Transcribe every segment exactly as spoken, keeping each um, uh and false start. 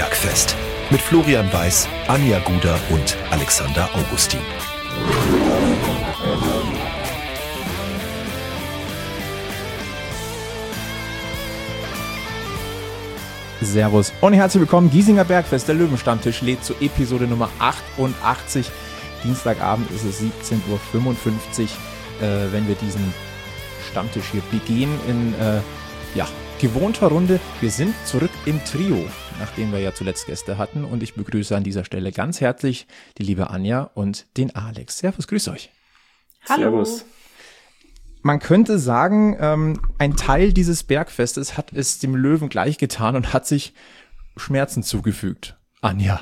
Bergfest mit Florian Weiß, Anja Guder und Alexander Augustin. Servus und herzlich willkommen. Giesinger Bergfest, der Löwenstammtisch, lädt zu Episode Nummer achtundachtzig. Dienstagabend ist es siebzehn Uhr fünfundfünfzig, äh, wenn wir diesen Stammtisch hier begehen in äh, ja, gewohnter Runde. Wir sind zurück im Trio, nachdem wir ja zuletzt Gäste hatten, und ich begrüße an dieser Stelle ganz herzlich die liebe Anja und den Alex. Servus, grüß euch. Hallo. Servus. Man könnte sagen, ähm, ein Teil dieses Bergfestes hat es dem Löwen gleich getan und hat sich Schmerzen zugefügt. Anja.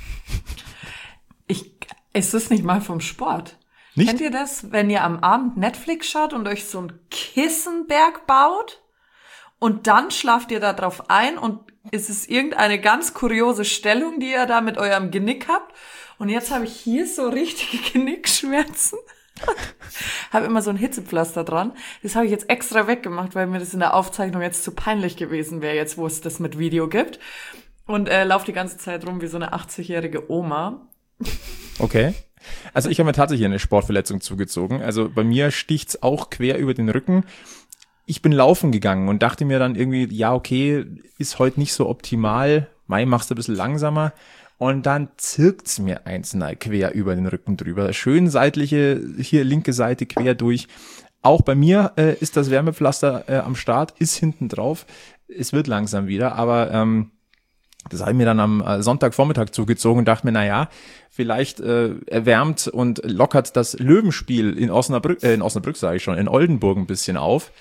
Ich, ist das nicht mal vom Sport? Nicht? Kennt ihr das, wenn ihr am Abend Netflix schaut und euch so einen Kissenberg baut und dann schlaft ihr da drauf ein und es ist irgendeine ganz kuriose Stellung, die ihr da mit eurem Genick habt, und jetzt habe ich hier so richtige Genickschmerzen. Habe immer so ein Hitzepflaster dran. Das habe ich jetzt extra weggemacht, weil mir das in der Aufzeichnung jetzt zu peinlich gewesen wäre, jetzt wo es das mit Video gibt. Und äh, laufe die ganze Zeit rum wie so eine achtzigjährige Oma. Okay. Also ich habe mir tatsächlich eine Sportverletzung zugezogen. Also bei mir sticht's auch quer über den Rücken. Ich bin laufen gegangen und dachte mir dann irgendwie, ja okay, ist heute nicht so optimal. Mai, machst du ein bisschen langsamer. Und dann zirkt's mir eins quer über den Rücken drüber. Schön seitliche, hier linke Seite quer durch. Auch bei mir äh, ist das Wärmepflaster äh, am Start, ist hinten drauf. Es wird langsam wieder, aber ähm, das habe ich mir dann am äh, Sonntagvormittag zugezogen und dachte mir, na ja, vielleicht äh, erwärmt und lockert das Löwenspiel in Osnabrück, äh, in Osnabrück sage ich schon, in Oldenburg ein bisschen auf.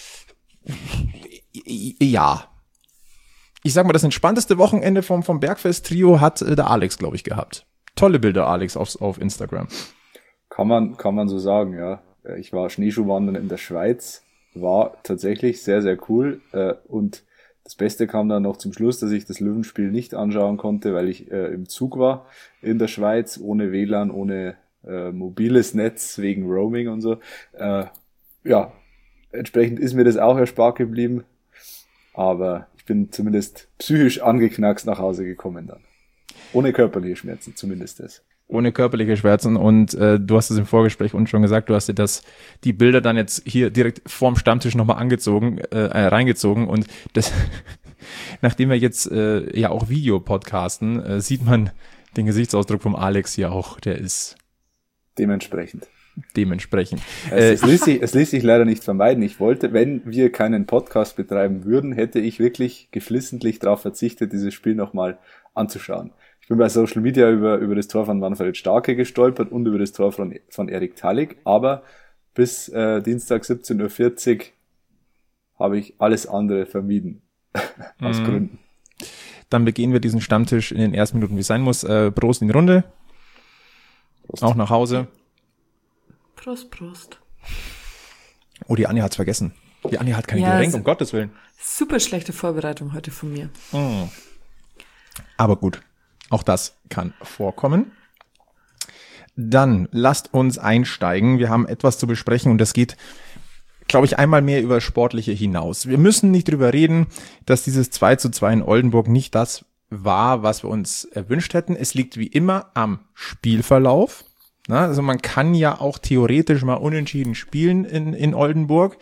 Ja. Ich sag mal, das entspannteste Wochenende vom, vom Bergfest-Trio hat äh, der Alex, glaube ich, gehabt. Tolle Bilder, Alex, auf, auf Instagram. Kann man, kann man so sagen, ja. Ich war Schneeschuhwandern in der Schweiz, war tatsächlich sehr, sehr cool. Und das Beste kam dann noch zum Schluss, dass ich das Löwenspiel nicht anschauen konnte, weil ich äh, im Zug war in der Schweiz, ohne W L A N, ohne äh, mobiles Netz, wegen Roaming und so. Äh, ja, entsprechend ist mir das auch erspart geblieben. Aber ich bin zumindest psychisch angeknackst nach Hause gekommen dann. Ohne körperliche Schmerzen, zumindest das. Ohne körperliche Schmerzen, und äh, du hast es im Vorgespräch uns schon gesagt, du hast dir das, die Bilder dann jetzt hier direkt vorm Stammtisch nochmal angezogen, äh, reingezogen, und das, nachdem wir jetzt äh, ja auch Video podcasten, äh, sieht man den Gesichtsausdruck vom Alex hier auch, der ist dementsprechend. Dementsprechend. Es, es, ließ sich, es ließ sich leider nicht vermeiden. Ich wollte, wenn wir keinen Podcast betreiben würden, hätte ich wirklich geflissentlich darauf verzichtet, dieses Spiel nochmal anzuschauen. Ich bin bei Social Media über, über das Tor von Manfred Starke gestolpert und über das Tor von, von Erik Tallig, aber bis äh, Dienstag siebzehn Uhr vierzig habe ich alles andere vermieden. Aus mhm. Gründen. Dann begehen wir diesen Stammtisch in den ersten Minuten, wie es sein muss. Äh, Prost in die Runde. Prost. Auch nach Hause. Prost, Prost. Oh, die Anja hat's vergessen. Die Anja hat keine ja, Getränke, um Gottes Willen. Super schlechte Vorbereitung heute von mir. Mm. Aber gut, auch das kann vorkommen. Dann lasst uns einsteigen. Wir haben etwas zu besprechen, und das geht, glaube ich, einmal mehr über Sportliche hinaus. Wir müssen nicht drüber reden, dass dieses zwei zu zwei in Oldenburg nicht das war, was wir uns erwünscht hätten. Es liegt wie immer am Spielverlauf. Na, also man kann ja auch theoretisch mal unentschieden spielen in, in Oldenburg.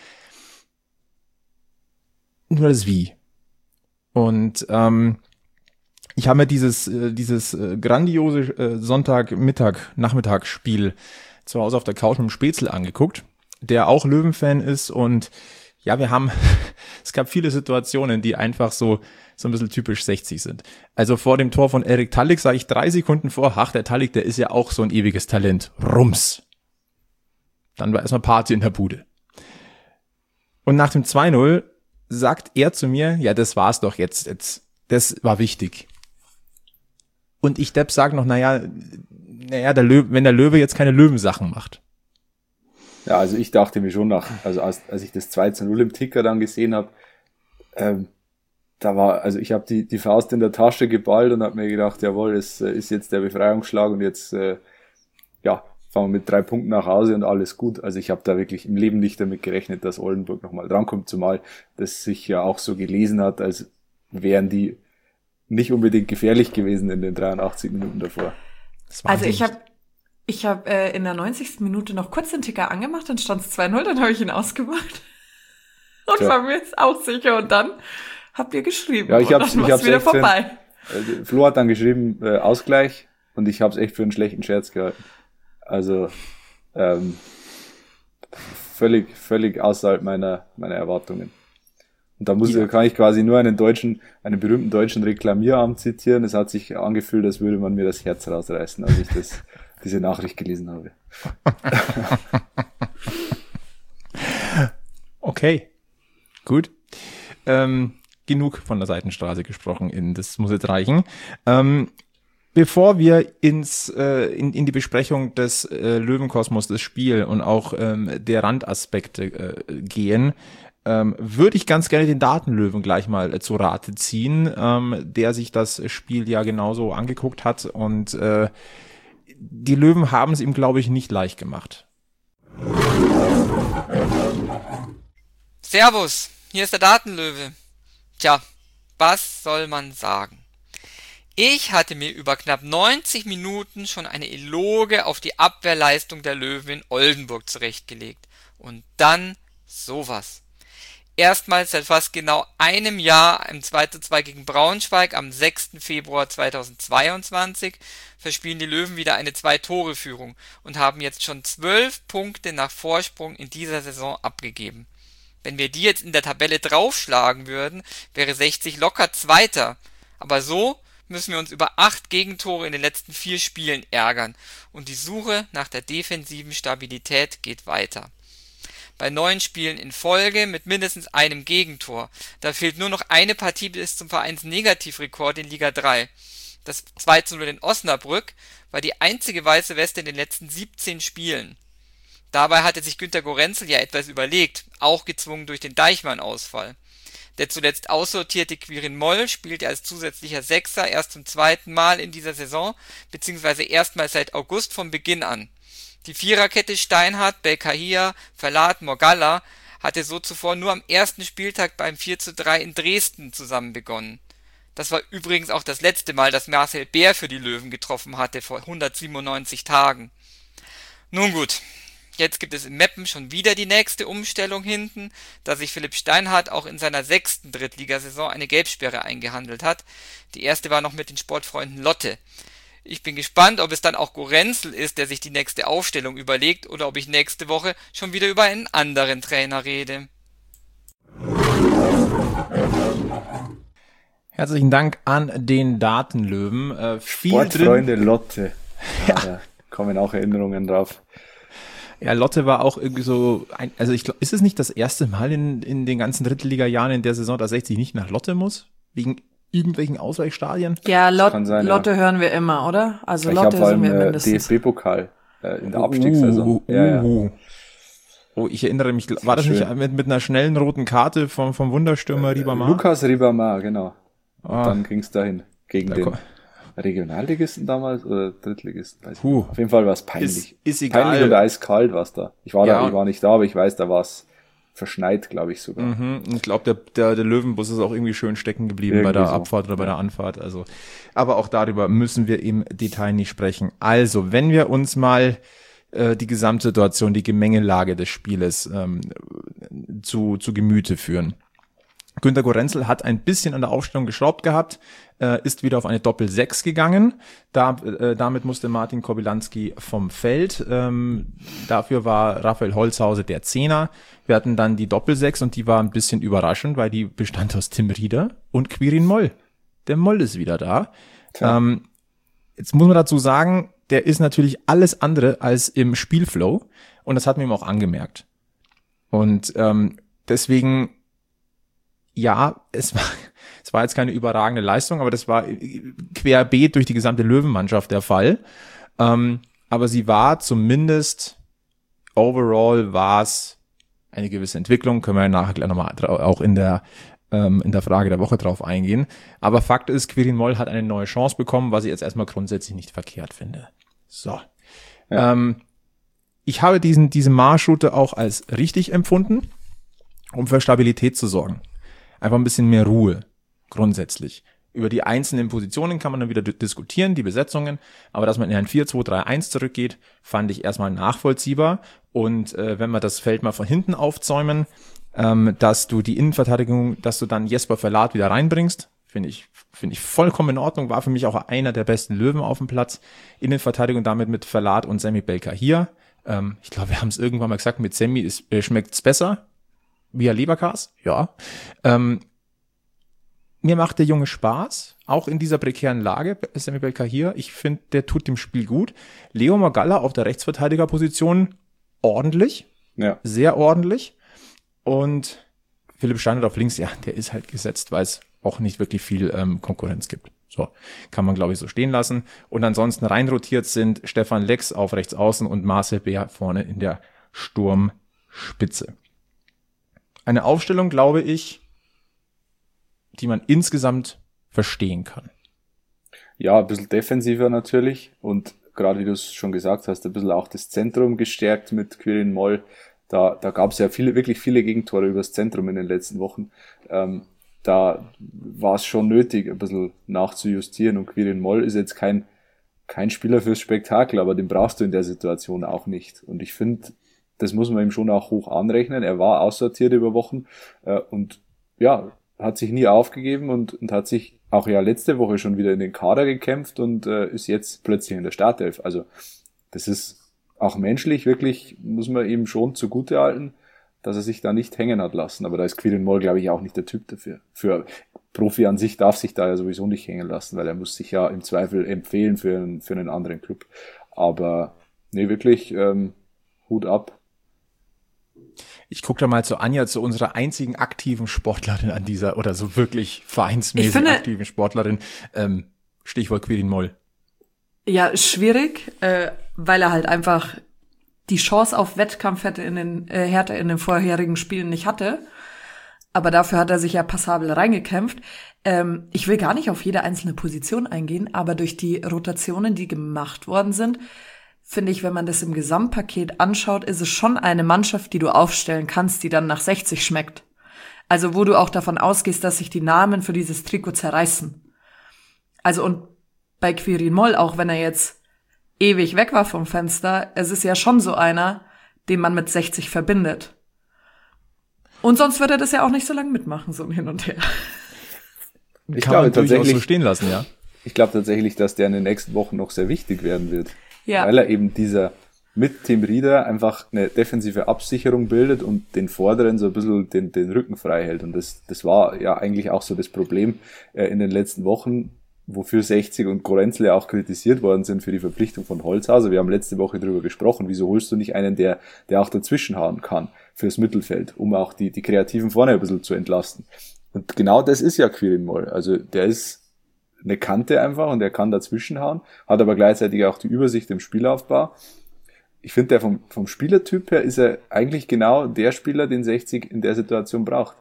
Nur das Wie. Und ähm, ich habe mir dieses, äh, dieses äh, grandiose äh, Sonntagmittag, Nachmittagsspiel zu Hause auf der Couch mit dem Spätzle angeguckt, der auch Löwenfan ist, und ja, wir haben, es gab viele Situationen, die einfach so so ein bisschen typisch sechzig sind. Also vor dem Tor von Erik Tallig sage ich drei Sekunden vor, ach, der Tallig, der ist ja auch so ein ewiges Talent. Rums. Dann war erstmal Party in der Bude. Und nach dem zwei null sagt er zu mir, ja, das war's doch jetzt, jetzt, das war wichtig. Und ich, Depp, sag noch, naja, naja, der Löwe, wenn der Löwe jetzt keine Löwensachen macht. Ja, also ich dachte mir schon nach, also als, als ich das zwei zu null im Ticker dann gesehen habe, ähm, da war, also ich habe die die Faust in der Tasche geballt und habe mir gedacht, jawohl, es äh, ist jetzt der Befreiungsschlag und jetzt äh, ja, fahren wir mit drei Punkten nach Hause und alles gut. Also ich habe da wirklich im Leben nicht damit gerechnet, dass Oldenburg nochmal drankommt, zumal das sich ja auch so gelesen hat, als wären die nicht unbedingt gefährlich gewesen in den dreiundachtzig Minuten davor. Also ich habe ich hab, äh, in der neunzigsten Minute noch kurz den Ticker angemacht, dann stand es zwei null, dann habe ich ihn ausgemacht und Tja. war mir jetzt auch sicher und dann habt ihr geschrieben ja, ich hab's, und dann war es wieder vorbei. Für, äh, Flo hat dann geschrieben, äh, Ausgleich und ich habe es echt für einen schlechten Scherz gehalten. Also ähm, völlig, völlig außerhalb meiner, meiner Erwartungen. Und da muss ja. kann ich quasi nur einen deutschen, einen berühmten deutschen Reklamieramt zitieren. Es hat sich angefühlt, als würde man mir das Herz rausreißen, als ich das, diese Nachricht gelesen habe. Okay, gut. Ähm, genug von der Seitenstraße gesprochen, in, das muss jetzt reichen. Ähm, bevor wir ins äh, in, in die Besprechung des äh, Löwenkosmos, das Spiel und auch ähm, der Randaspekte äh, gehen, Ähm, würde ich ganz gerne den Datenlöwen gleich mal äh, zu Rate ziehen, ähm, der sich das Spiel ja genauso angeguckt hat und äh, die Löwen haben es ihm, glaube ich, nicht leicht gemacht. Servus, hier ist der Datenlöwe. Tja, was soll man sagen? Ich hatte mir über knapp neunzig Minuten schon eine Eloge auf die Abwehrleistung der Löwen in Oldenburg zurechtgelegt. Und dann sowas. Erstmals seit fast genau einem Jahr im zwei zu zwei gegen Braunschweig am sechsten Februar zweitausendzweiundzwanzig verspielen die Löwen wieder eine Zwei-Tore-Führung und haben jetzt schon zwölf Punkte nach Vorsprung in dieser Saison abgegeben. Wenn wir die jetzt in der Tabelle draufschlagen würden, wäre sechzig locker Zweiter. Aber so müssen wir uns über acht Gegentore in den letzten vier Spielen ärgern und die Suche nach der defensiven Stabilität geht weiter. Bei neun Spielen in Folge mit mindestens einem Gegentor. Da fehlt nur noch eine Partie bis zum Vereinsnegativrekord in Liga drei. Das zwei zu null in Osnabrück war die einzige weiße Weste in den letzten siebzehn Spielen. Dabei hatte sich Günter Gorenzel ja etwas überlegt, auch gezwungen durch den Deichmann-Ausfall. Der zuletzt aussortierte Quirin Moll spielte als zusätzlicher Sechser erst zum zweiten Mal in dieser Saison, beziehungsweise erstmals seit August von Beginn an. Die Viererkette Steinhardt, Belkahia, Verlat, Morgalla hatte so zuvor nur am ersten Spieltag beim vier zu drei in Dresden zusammen begonnen. Das war übrigens auch das letzte Mal, dass Marcel Bär für die Löwen getroffen hatte, vor hundertsiebenundneunzig Tagen. Nun gut, jetzt gibt es in Meppen schon wieder die nächste Umstellung hinten, da sich Philipp Steinhardt auch in seiner sechsten Drittligasaison eine Gelbsperre eingehandelt hat. Die erste war noch mit den Sportfreunden Lotte. Ich bin gespannt, ob es dann auch Gorenzel ist, der sich die nächste Aufstellung überlegt, oder ob ich nächste Woche schon wieder über einen anderen Trainer rede. Herzlichen Dank an den Datenlöwen. Äh, viel Sportfreunde drin. Lotte. Ja. Da kommen auch Erinnerungen drauf. Ja, Lotte war auch irgendwie so, ein, also ich glaube, ist es nicht das erste Mal in, in den ganzen Drittliga-Jahren in der Saison, dass sechzig nicht nach Lotte muss? Wegen irgendwelchen Ausweichstadien? Ja, Lot, sein, Lotte ja. hören wir immer, oder? Also ich Lotte sind wir äh, mindestens. D F B-Pokal äh, in der Abstiegssaison. Uh, uh, ja, ja. Uh. Oh, ich erinnere mich, das war das schön. Nicht mit, mit einer schnellen roten Karte vom, vom Wunderstürmer äh, Ribamar? Lukas Ribamar, genau. Und ah. dann ging's dahin gegen da den komm. Regionalligisten damals oder Drittligisten. Weiß uh. ich Auf jeden Fall war es peinlich. Ist, ist egal. Peinlich und eiskalt war's da. Ich war ja. da, ich war nicht da, aber ich weiß, da war's verschneit, glaube ich sogar. Mhm. Ich glaube, der, der, der Löwenbus ist auch irgendwie schön stecken geblieben irgendwie bei der so. Abfahrt oder bei der Anfahrt. Also, aber auch darüber müssen wir im Detail nicht sprechen. Also, wenn wir uns mal äh, die Gesamtsituation, die Gemengelage des Spieles ähm, zu, zu Gemüte führen. Günter Gorenzel hat ein bisschen an der Aufstellung geschraubt gehabt, äh, ist wieder auf eine Doppel-Sechs gegangen. Da, äh, damit musste Martin Kobylanski vom Feld. Ähm, dafür war Raphael Holzhauser der Zehner. Wir hatten dann die Doppel-Sechs und die war ein bisschen überraschend, weil die bestand aus Tim Rieder und Quirin Moll. Der Moll ist wieder da. Ähm, jetzt muss man dazu sagen, der ist natürlich alles andere als im Spielflow und das hat man ihm auch angemerkt. Und ähm, deswegen ja, es war, es war jetzt keine überragende Leistung, aber das war querbeet durch die gesamte Löwenmannschaft der Fall. Ähm, aber sie war zumindest, overall war es eine gewisse Entwicklung, können wir nachher gleich nochmal auch in der, ähm, in der Frage der Woche drauf eingehen. Aber Fakt ist, Quirin Moll hat eine neue Chance bekommen, was ich jetzt erstmal grundsätzlich nicht verkehrt finde. So. Ja. Ähm, ich habe diesen, diese Marschroute auch als richtig empfunden, um für Stabilität zu sorgen. Einfach ein bisschen mehr Ruhe, grundsätzlich. Über die einzelnen Positionen kann man dann wieder d- diskutieren, die Besetzungen. Aber dass man in ein vier zwei drei eins zurückgeht, fand ich erstmal nachvollziehbar. Und äh, wenn wir das Feld mal von hinten aufzäumen, ähm, dass du die Innenverteidigung, dass du dann Jesper Verlat wieder reinbringst, finde ich finde ich vollkommen in Ordnung. War für mich auch einer der besten Löwen auf dem Platz. Innenverteidigung damit mit Verlat und Semi Belkahir. Ähm, ich glaube, wir haben es irgendwann mal gesagt, mit Semi ist, äh, schmeckt's besser. Via Leberkas, ja. Ähm, mir macht der Junge Spaß, auch in dieser prekären Lage, Semi Belkahir. Ich finde, der tut dem Spiel gut. Leo Magalla auf der Rechtsverteidigerposition ordentlich, Ja. sehr ordentlich. Und Philipp Steinert auf links, ja, der ist halt gesetzt, weil es auch nicht wirklich viel ähm, Konkurrenz gibt. So, kann man, glaube ich, so stehen lassen. Und ansonsten reinrotiert sind Stefan Lex auf rechts außen und Marcel Beer vorne in der Sturmspitze. Eine Aufstellung, glaube ich, die man insgesamt verstehen kann. Ja, ein bisschen defensiver natürlich und gerade wie du es schon gesagt hast, ein bisschen auch das Zentrum gestärkt mit Quirin Moll. Da, da gab es ja viele, wirklich viele Gegentore übers Zentrum in den letzten Wochen. Ähm, da war es schon nötig, ein bisschen nachzujustieren und Quirin Moll ist jetzt kein, kein Spieler fürs Spektakel, aber den brauchst du in der Situation auch nicht. Und ich finde, das muss man ihm schon auch hoch anrechnen. Er war aussortiert über Wochen äh, und ja, hat sich nie aufgegeben und, und hat sich auch ja letzte Woche schon wieder in den Kader gekämpft und äh, ist jetzt plötzlich in der Startelf. Also das ist auch menschlich wirklich, muss man ihm schon zugute halten, dass er sich da nicht hängen hat lassen. Aber da ist Quirin Moll, glaube ich, auch nicht der Typ dafür. Für Profi an sich darf sich da ja sowieso nicht hängen lassen, weil er muss sich ja im Zweifel empfehlen für einen, für einen anderen Club. Aber nee, wirklich ähm, Hut ab. Ich gucke da mal zu Anja, zu unserer einzigen aktiven Sportlerin an dieser, oder so wirklich vereinsmäßig finde, aktiven Sportlerin. Ähm, Stichwort Quirin Moll. Ja, schwierig, äh, weil er halt einfach die Chance auf Wettkampf hätte in den äh, Hertha in den vorherigen Spielen nicht hatte. Aber dafür hat er sich ja passabel reingekämpft. Ähm, ich will gar nicht auf jede einzelne Position eingehen, aber durch die Rotationen, die gemacht worden sind, finde ich, wenn man das im Gesamtpaket anschaut, ist es schon eine Mannschaft, die du aufstellen kannst, die dann nach sechzig schmeckt. Also wo du auch davon ausgehst, dass sich die Namen für dieses Trikot zerreißen. Also und bei Quirin Moll, auch wenn er jetzt ewig weg war vom Fenster, es ist ja schon so einer, den man mit sechzig verbindet. Und sonst wird er das ja auch nicht so lange mitmachen, so hin und her. Ich Kann glaube man durchaus tatsächlich, so stehen lassen, ja. ich glaube tatsächlich, dass der in den nächsten Wochen noch sehr wichtig werden wird. Ja. Weil er eben dieser mit Tim Rieder einfach eine defensive Absicherung bildet und den Vorderen so ein bisschen den, den Rücken frei hält. Und das, das war ja eigentlich auch so das Problem äh, in den letzten Wochen, wofür sechzig und Korenzle auch kritisiert worden sind für die Verpflichtung von Holzhauser. Wir haben letzte Woche drüber gesprochen. Wieso holst du nicht einen, der, der auch dazwischenhauen kann fürs Mittelfeld, um auch die, die Kreativen vorne ein bisschen zu entlasten? Und genau das ist ja Quirin Moll. Also der ist eine Kante einfach und er kann dazwischenhauen, hat aber gleichzeitig auch die Übersicht im Spielaufbau. Ich finde, der vom, vom Spielertyp her ist er eigentlich genau der Spieler, den sechzig in der Situation braucht.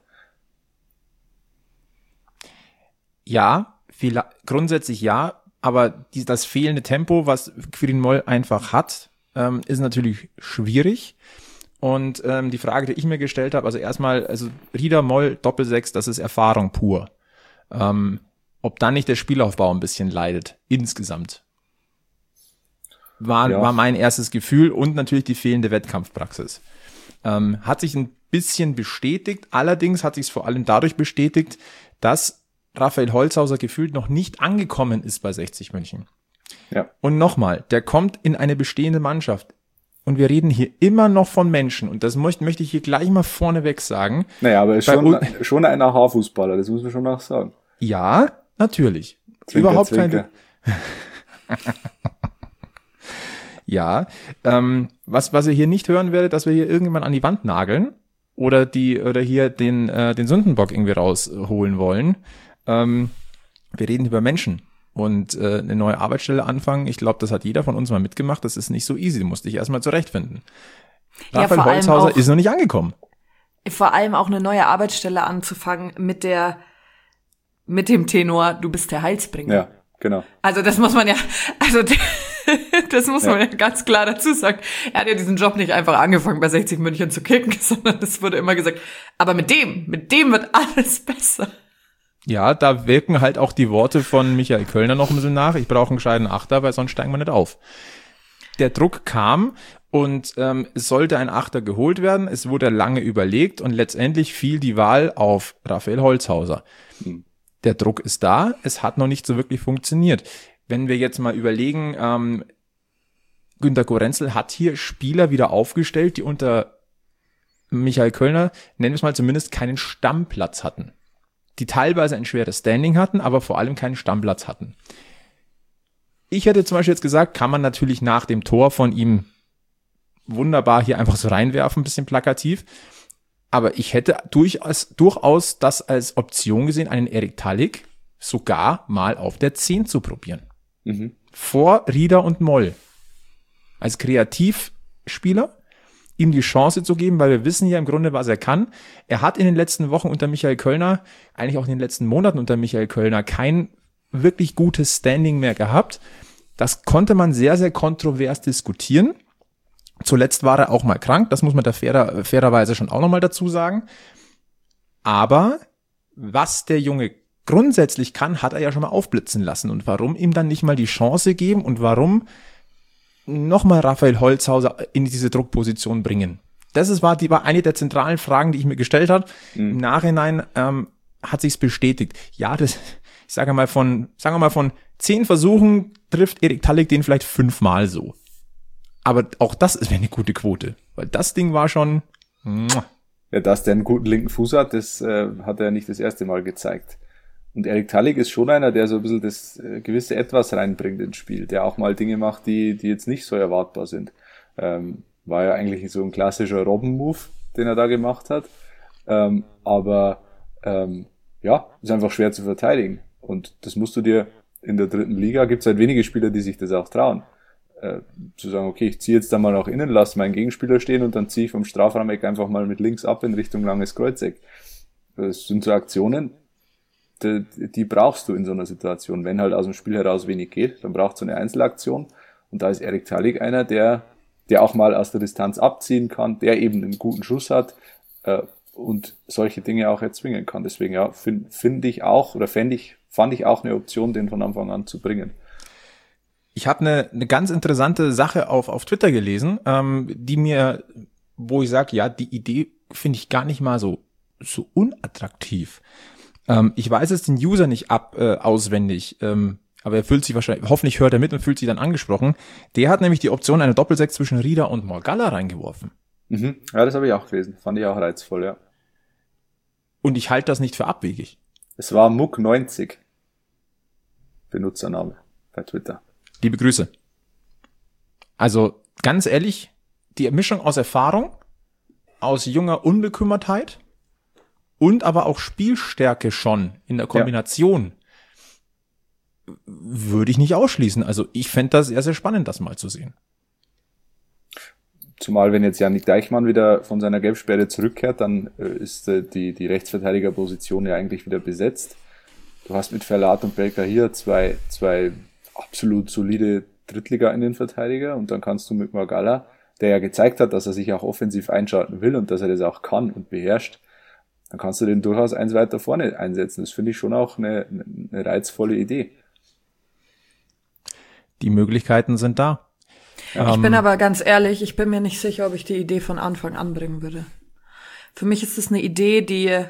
Ja, viel, grundsätzlich ja, aber die, das fehlende Tempo, was Quirin Moll einfach hat, ähm, ist natürlich schwierig. Und ähm, die Frage, die ich mir gestellt habe, also erstmal, also Rieder, Moll, Doppelsechs, das ist Erfahrung pur. Ähm, ob dann nicht der Spielaufbau ein bisschen leidet, insgesamt. War, Ja. war mein erstes Gefühl und natürlich die fehlende Wettkampfpraxis. Ähm, hat sich ein bisschen bestätigt, allerdings hat sich es vor allem dadurch bestätigt, dass Raphael Holzhauser gefühlt noch nicht angekommen ist bei sechzig München. Ja. Und nochmal, der kommt in eine bestehende Mannschaft. Und wir reden hier immer noch von Menschen. Und das möchte, möchte ich hier gleich mal vorneweg sagen. Naja, aber er ist Bei schon, U- schon ein A H-Fußballer, das muss man schon auch sagen. Ja, natürlich. Zwinker, Überhaupt zwinker. keine. Ja, ähm, was was ihr hier nicht hören werdet, dass wir hier irgendwann an die Wand nageln oder die oder hier den äh, den Sündenbock irgendwie rausholen wollen. Ähm, wir reden über Menschen und äh, eine neue Arbeitsstelle anfangen. Ich glaube, das hat jeder von uns mal mitgemacht. Das ist nicht so easy. Du musst dich erstmal zurechtfinden. Ja, Raphael vor allem Holzhauser auch- ist noch nicht angekommen. Vor allem auch eine neue Arbeitsstelle anzufangen mit der, mit dem Tenor, du bist der Heilsbringer. Ja, genau. Also das muss man ja, also das muss man Ja. ja ganz klar dazu sagen. Er hat ja diesen Job nicht einfach angefangen bei sechzig München zu kicken, sondern es wurde immer gesagt, aber mit dem, mit dem wird alles besser. Ja, da wirken halt auch die Worte von Michael Kölner noch ein bisschen nach. Ich brauche einen gescheiten Achter, weil sonst steigen wir nicht auf. Der Druck kam und ähm, es sollte ein Achter geholt werden. Es wurde lange überlegt und letztendlich fiel die Wahl auf Raphael Holzhauser. Hm. Der Druck ist da, es hat noch nicht so wirklich funktioniert. Wenn wir jetzt mal überlegen, ähm, Günter Gorenzel hat hier Spieler wieder aufgestellt, die unter Michael Kölner, nennen wir es mal zumindest, keinen Stammplatz hatten. Die teilweise ein schweres Standing hatten, aber vor allem keinen Stammplatz hatten. Ich hätte zum Beispiel jetzt gesagt, kann man natürlich nach dem Tor von ihm wunderbar hier einfach so reinwerfen, ein bisschen plakativ. Aber ich hätte durchaus, durchaus das als Option gesehen, einen Erik Tallig sogar mal auf der zehn zu probieren. Mhm. Vor Rieder und Moll. Als Kreativspieler ihm die Chance zu geben, weil wir wissen ja im Grunde, was er kann. Er hat in den letzten Wochen unter Michael Kölner, eigentlich auch in den letzten Monaten unter Michael Kölner, kein wirklich gutes Standing mehr gehabt. Das konnte man sehr, sehr kontrovers diskutieren. Zuletzt war er auch mal krank, das muss man da fairer, fairerweise schon auch nochmal dazu sagen. Aber was der Junge grundsätzlich kann, hat er ja schon mal aufblitzen lassen. Und warum ihm dann nicht mal die Chance geben und warum nochmal Raphael Holzhauser in diese Druckposition bringen? Das ist, war, die, war eine der zentralen Fragen, die ich mir gestellt habe. Mhm. Im Nachhinein ähm, hat sich's bestätigt. Ja, das, ich sage mal von, sagen wir mal von zehn Versuchen trifft Erik Tallig den vielleicht fünfmal so. Aber auch das wäre eine gute Quote, weil das Ding war schon. Ja, dass der einen guten linken Fuß hat, das äh, hat er nicht das erste Mal gezeigt. Und Erik Tallig ist schon einer, der so ein bisschen das äh, gewisse Etwas reinbringt ins Spiel, der auch mal Dinge macht, die die jetzt nicht so erwartbar sind. Ähm, war ja eigentlich so ein klassischer Robben-Move, den er da gemacht hat. Ähm, aber ähm, ja, ist einfach schwer zu verteidigen. Und das musst du dir in der dritten Liga, gibt es halt wenige Spieler, die sich das auch trauen. Äh, zu sagen, okay, ich ziehe jetzt da mal nach innen, lasse meinen Gegenspieler stehen und dann ziehe ich vom Strafraumeck einfach mal mit links ab in Richtung langes Kreuzeck. Das sind so Aktionen, die, die brauchst du in so einer Situation. Wenn halt aus dem Spiel heraus wenig geht, dann braucht es so eine Einzelaktion. Und da ist Erik Tallig einer, der der auch mal aus der Distanz abziehen kann, der eben einen guten Schuss hat äh, und solche Dinge auch erzwingen kann. Deswegen ja, finde find ich auch, oder fänd ich, fand ich auch eine Option, den von Anfang an zu bringen. Ich habe eine, eine ganz interessante Sache auf, auf Twitter gelesen, ähm, die mir, wo ich sage, ja, die Idee finde ich gar nicht mal so, so unattraktiv. Ähm, ich weiß jetzt den User nicht ab äh, auswendig, ähm, aber er fühlt sich wahrscheinlich, hoffentlich hört er mit und fühlt sich dann angesprochen. Der hat nämlich die Option einer Doppelsechs zwischen Rieder und Morgalla reingeworfen. Mhm. Ja, das habe ich auch gelesen. Fand ich auch reizvoll, ja. Und ich halte das nicht für abwegig. Es war Muck neunzig. Benutzername bei Twitter. Liebe Grüße. Also, ganz ehrlich, die Mischung aus Erfahrung, aus junger Unbekümmertheit und aber auch Spielstärke schon in der Kombination, ja, würde ich nicht ausschließen. Also ich fände das sehr, sehr spannend, das mal zu sehen. Zumal, wenn jetzt Jannik Deichmann wieder von seiner Gelbsperre zurückkehrt, dann äh, ist äh, die, die Rechtsverteidigerposition ja eigentlich wieder besetzt. Du hast mit Verlat und Belka hier zwei, zwei absolut solide Drittliga-Innenverteidiger und dann kannst du mit Morgalla, der ja gezeigt hat, dass er sich auch offensiv einschalten will und dass er das auch kann und beherrscht, dann kannst du den durchaus eins weiter vorne einsetzen. Das finde ich schon auch eine, eine reizvolle Idee. Die Möglichkeiten sind da. Ich ähm, bin aber ganz ehrlich, ich bin mir nicht sicher, ob ich die Idee von Anfang an bringen würde. Für mich ist es eine Idee, die,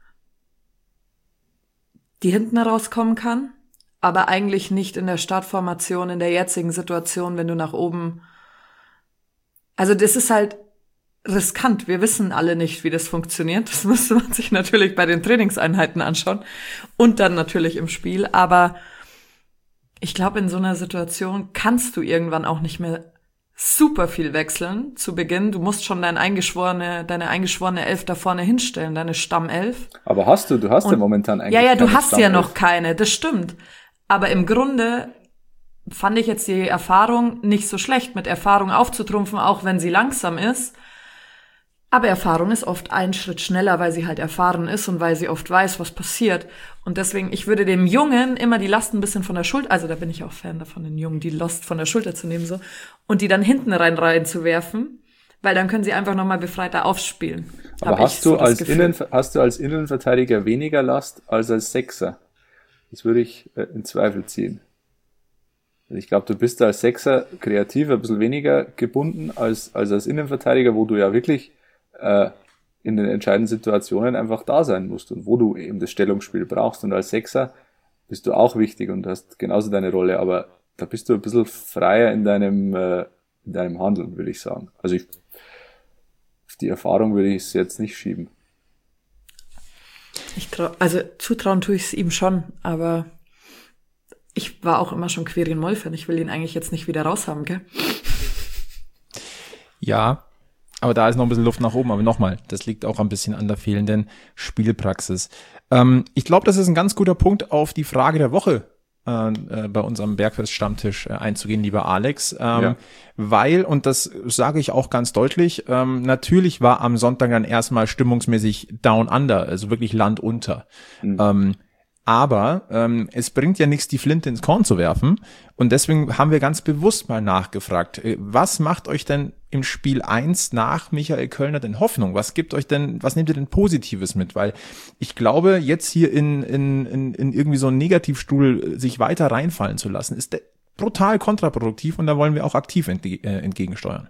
die hinten rauskommen kann, aber eigentlich nicht in der Startformation, in der jetzigen Situation, wenn du nach oben, also das ist halt riskant. Wir wissen alle nicht, wie das funktioniert. Das müsste man sich natürlich bei den Trainingseinheiten anschauen und dann natürlich im Spiel, aber ich glaube, in so einer Situation kannst du irgendwann auch nicht mehr super viel wechseln zu Beginn. Du musst schon deine eingeschworene, deine eingeschworene Elf da vorne hinstellen, deine Stammelf. Aber hast du, du hast Und, ja momentan eigentlich Ja, ja, du hast Stammelf. ja noch keine, das stimmt. Aber im Grunde fand ich jetzt die Erfahrung nicht so schlecht, mit Erfahrung aufzutrumpfen, auch wenn sie langsam ist. Aber Erfahrung ist oft einen Schritt schneller, weil sie halt erfahren ist und weil sie oft weiß, was passiert. Und deswegen, ich würde dem Jungen immer die Last ein bisschen von der Schulter, also da bin ich auch Fan davon, den Jungen die Last von der Schulter zu nehmen, so, und die dann hinten rein reinzuwerfen, weil dann können sie einfach nochmal befreiter aufspielen. Aber hast du, als Innen, hast du als Innenverteidiger weniger Last als als Sechser? Das würde ich äh, in Zweifel ziehen. Ich glaube, du bist als Sechser kreativ ein bisschen weniger gebunden als als, als Innenverteidiger, wo du ja wirklich äh, in den entscheidenden Situationen einfach da sein musst und wo du eben das Stellungsspiel brauchst. Und als Sechser bist du auch wichtig und hast genauso deine Rolle, aber da bist du ein bisschen freier in deinem äh, in deinem Handeln, würde ich sagen. Also ich, auf die Erfahrung würde ich es jetzt nicht schieben. Ich trau, also zutrauen tue ich es ihm schon, aber ich war auch immer schon Quirin Moll-Fan. Ich will ihn eigentlich jetzt nicht wieder raushaben, gell? Ja, aber da ist noch ein bisschen Luft nach oben. Aber nochmal, das liegt auch ein bisschen an der fehlenden Spielpraxis. Ähm, ich glaube, das ist ein ganz guter Punkt, auf die Frage der Woche äh, äh, bei unserem Bergfest-Stammtisch äh, einzugehen, lieber Alex. Ähm, ja. Weil, und das sage ich auch ganz deutlich, ähm, natürlich war am Sonntag dann erstmal stimmungsmäßig down under, also wirklich Land unter. Mhm. Ähm, Aber ähm, es bringt ja nichts, die Flinte ins Korn zu werfen. Und deswegen haben wir ganz bewusst mal nachgefragt, was macht euch denn im Spiel eins nach Michael Kölner denn Hoffnung? Was gibt euch denn, was nehmt ihr denn Positives mit? Weil ich glaube, jetzt hier in, in, in, in irgendwie so einen Negativstuhl sich weiter reinfallen zu lassen, ist brutal kontraproduktiv und da wollen wir auch aktiv entge- äh, entgegensteuern.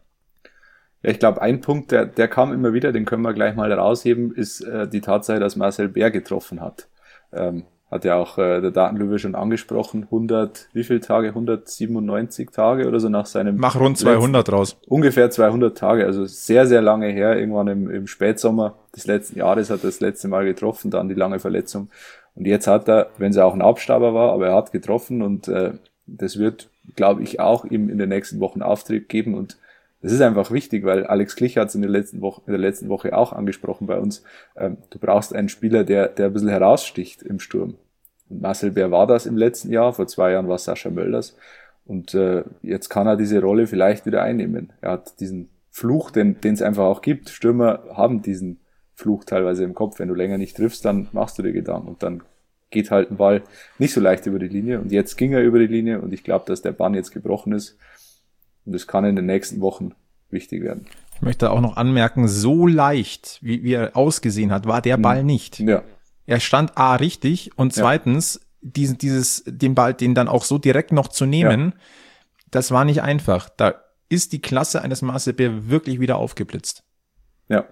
Ja, ich glaube, ein Punkt, der, der kam immer wieder, den können wir gleich mal rausheben, ist äh, die Tatsache, dass Marcel Bär getroffen hat. Ähm, Hat ja auch äh, der Datenlöwe schon angesprochen, hundert, wie viele Tage? hundertsiebenundneunzig Tage oder so nach seinem... Mach rund zweihundert letzten, raus. Ungefähr zweihundert Tage, also sehr, sehr lange her. Irgendwann im, im Spätsommer des letzten Jahres hat er das letzte Mal getroffen, dann die lange Verletzung. Und jetzt hat er, wenn es auch ein Abstauber war, aber er hat getroffen und äh, das wird, glaube ich, auch ihm in den nächsten Wochen Auftrieb geben und das ist einfach wichtig, weil Alex Klich hat es in der letzten Woche, in der letzten Woche auch angesprochen bei uns. Ähm, du brauchst einen Spieler, der, der ein bisschen heraussticht im Sturm. Und Marcel Bär war das im letzten Jahr. Vor zwei Jahren war es Sascha Mölders. Und äh, jetzt kann er diese Rolle vielleicht wieder einnehmen. Er hat diesen Fluch, den den es einfach auch gibt. Stürmer haben diesen Fluch teilweise im Kopf. Wenn du länger nicht triffst, dann machst du dir Gedanken. Und dann geht halt ein Ball nicht so leicht über die Linie. Und jetzt ging er über die Linie. Und ich glaube, dass der Bann jetzt gebrochen ist. Und es kann in den nächsten Wochen wichtig werden. Ich möchte auch noch anmerken, so leicht, wie, wie er ausgesehen hat, war der Ball nicht. Ja. Er stand A richtig und zweitens, ja. diesen, dieses, den Ball, den dann auch so direkt noch zu nehmen, ja. das war nicht einfach. Da ist die Klasse eines Marcel Bär wirklich wieder aufgeblitzt. Ja.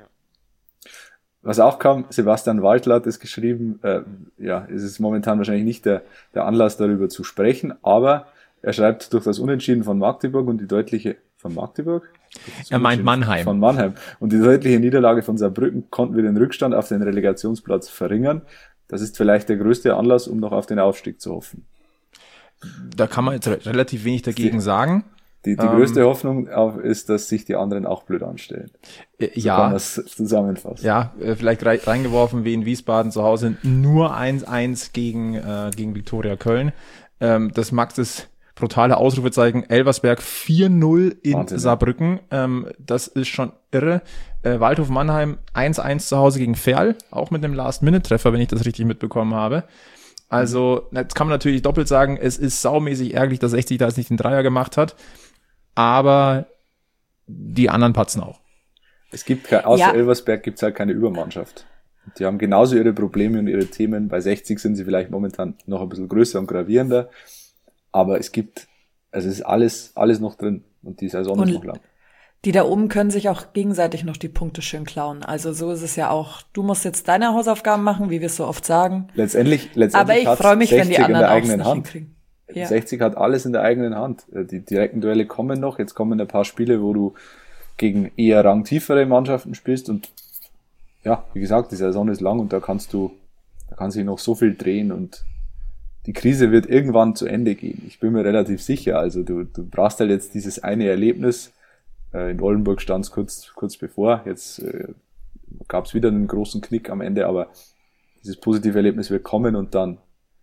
Was auch kam, Sebastian Waldler hat es geschrieben, äh, ja, es ist momentan wahrscheinlich nicht der, der Anlass darüber zu sprechen, aber er schreibt, durch das Unentschieden von Magdeburg und die deutliche, von Magdeburg? Er meint Mannheim. Von Mannheim. Und die deutliche Niederlage von Saarbrücken konnten wir den Rückstand auf den Relegationsplatz verringern. Das ist vielleicht der größte Anlass, um noch auf den Aufstieg zu hoffen. Da kann man jetzt relativ wenig dagegen die, sagen. Die, die ähm, größte Hoffnung auch ist, dass sich die anderen auch blöd anstellen. Äh, so ja. kann man das zusammenfassen. Ja, äh, vielleicht rei- reingeworfen wie in Wiesbaden zu Hause nur eins eins gegen, äh, gegen Viktoria Köln. Ähm, das Max ist brutale Ausrufezeichen, Elversberg vier null in Wahnsinn. Saarbrücken, ähm, das ist schon irre. Äh, Waldhof Mannheim eins eins zu Hause gegen Ferl, auch mit einem Last-Minute-Treffer, wenn ich das richtig mitbekommen habe. Also, jetzt kann man natürlich doppelt sagen, es ist saumäßig ärgerlich, dass sechzig da jetzt nicht den Dreier gemacht hat, aber die anderen patzen auch. Es gibt, kein, außer ja. Elversberg gibt's halt keine Übermannschaft. Die haben genauso ihre Probleme und ihre Themen. Bei sechzig sind sie vielleicht momentan noch ein bisschen größer und gravierender. Aber es gibt, also es ist alles, alles noch drin und die Saison ist noch lang. Die da oben können sich auch gegenseitig noch die Punkte schön klauen. Also so ist es ja auch. Du musst jetzt deine Hausaufgaben machen, wie wir es so oft sagen. Letztendlich, letztendlich aber ich freue mich, wenn die anderen auch eigenen nicht Hand. hinkriegen. Ja. sechzig hat alles in der eigenen Hand. Die direkten Duelle kommen noch. Jetzt kommen ein paar Spiele, wo du gegen eher rangtiefere Mannschaften spielst und ja, wie gesagt, die Saison ist lang und da kannst du, da kann sich noch so viel drehen und die Krise wird irgendwann zu Ende gehen. Ich bin mir relativ sicher. Also du, du brauchst halt jetzt dieses eine Erlebnis. Äh, in Oldenburg stand es kurz, kurz bevor. Jetzt äh, gab es wieder einen großen Knick am Ende, aber dieses positive Erlebnis wird kommen und dann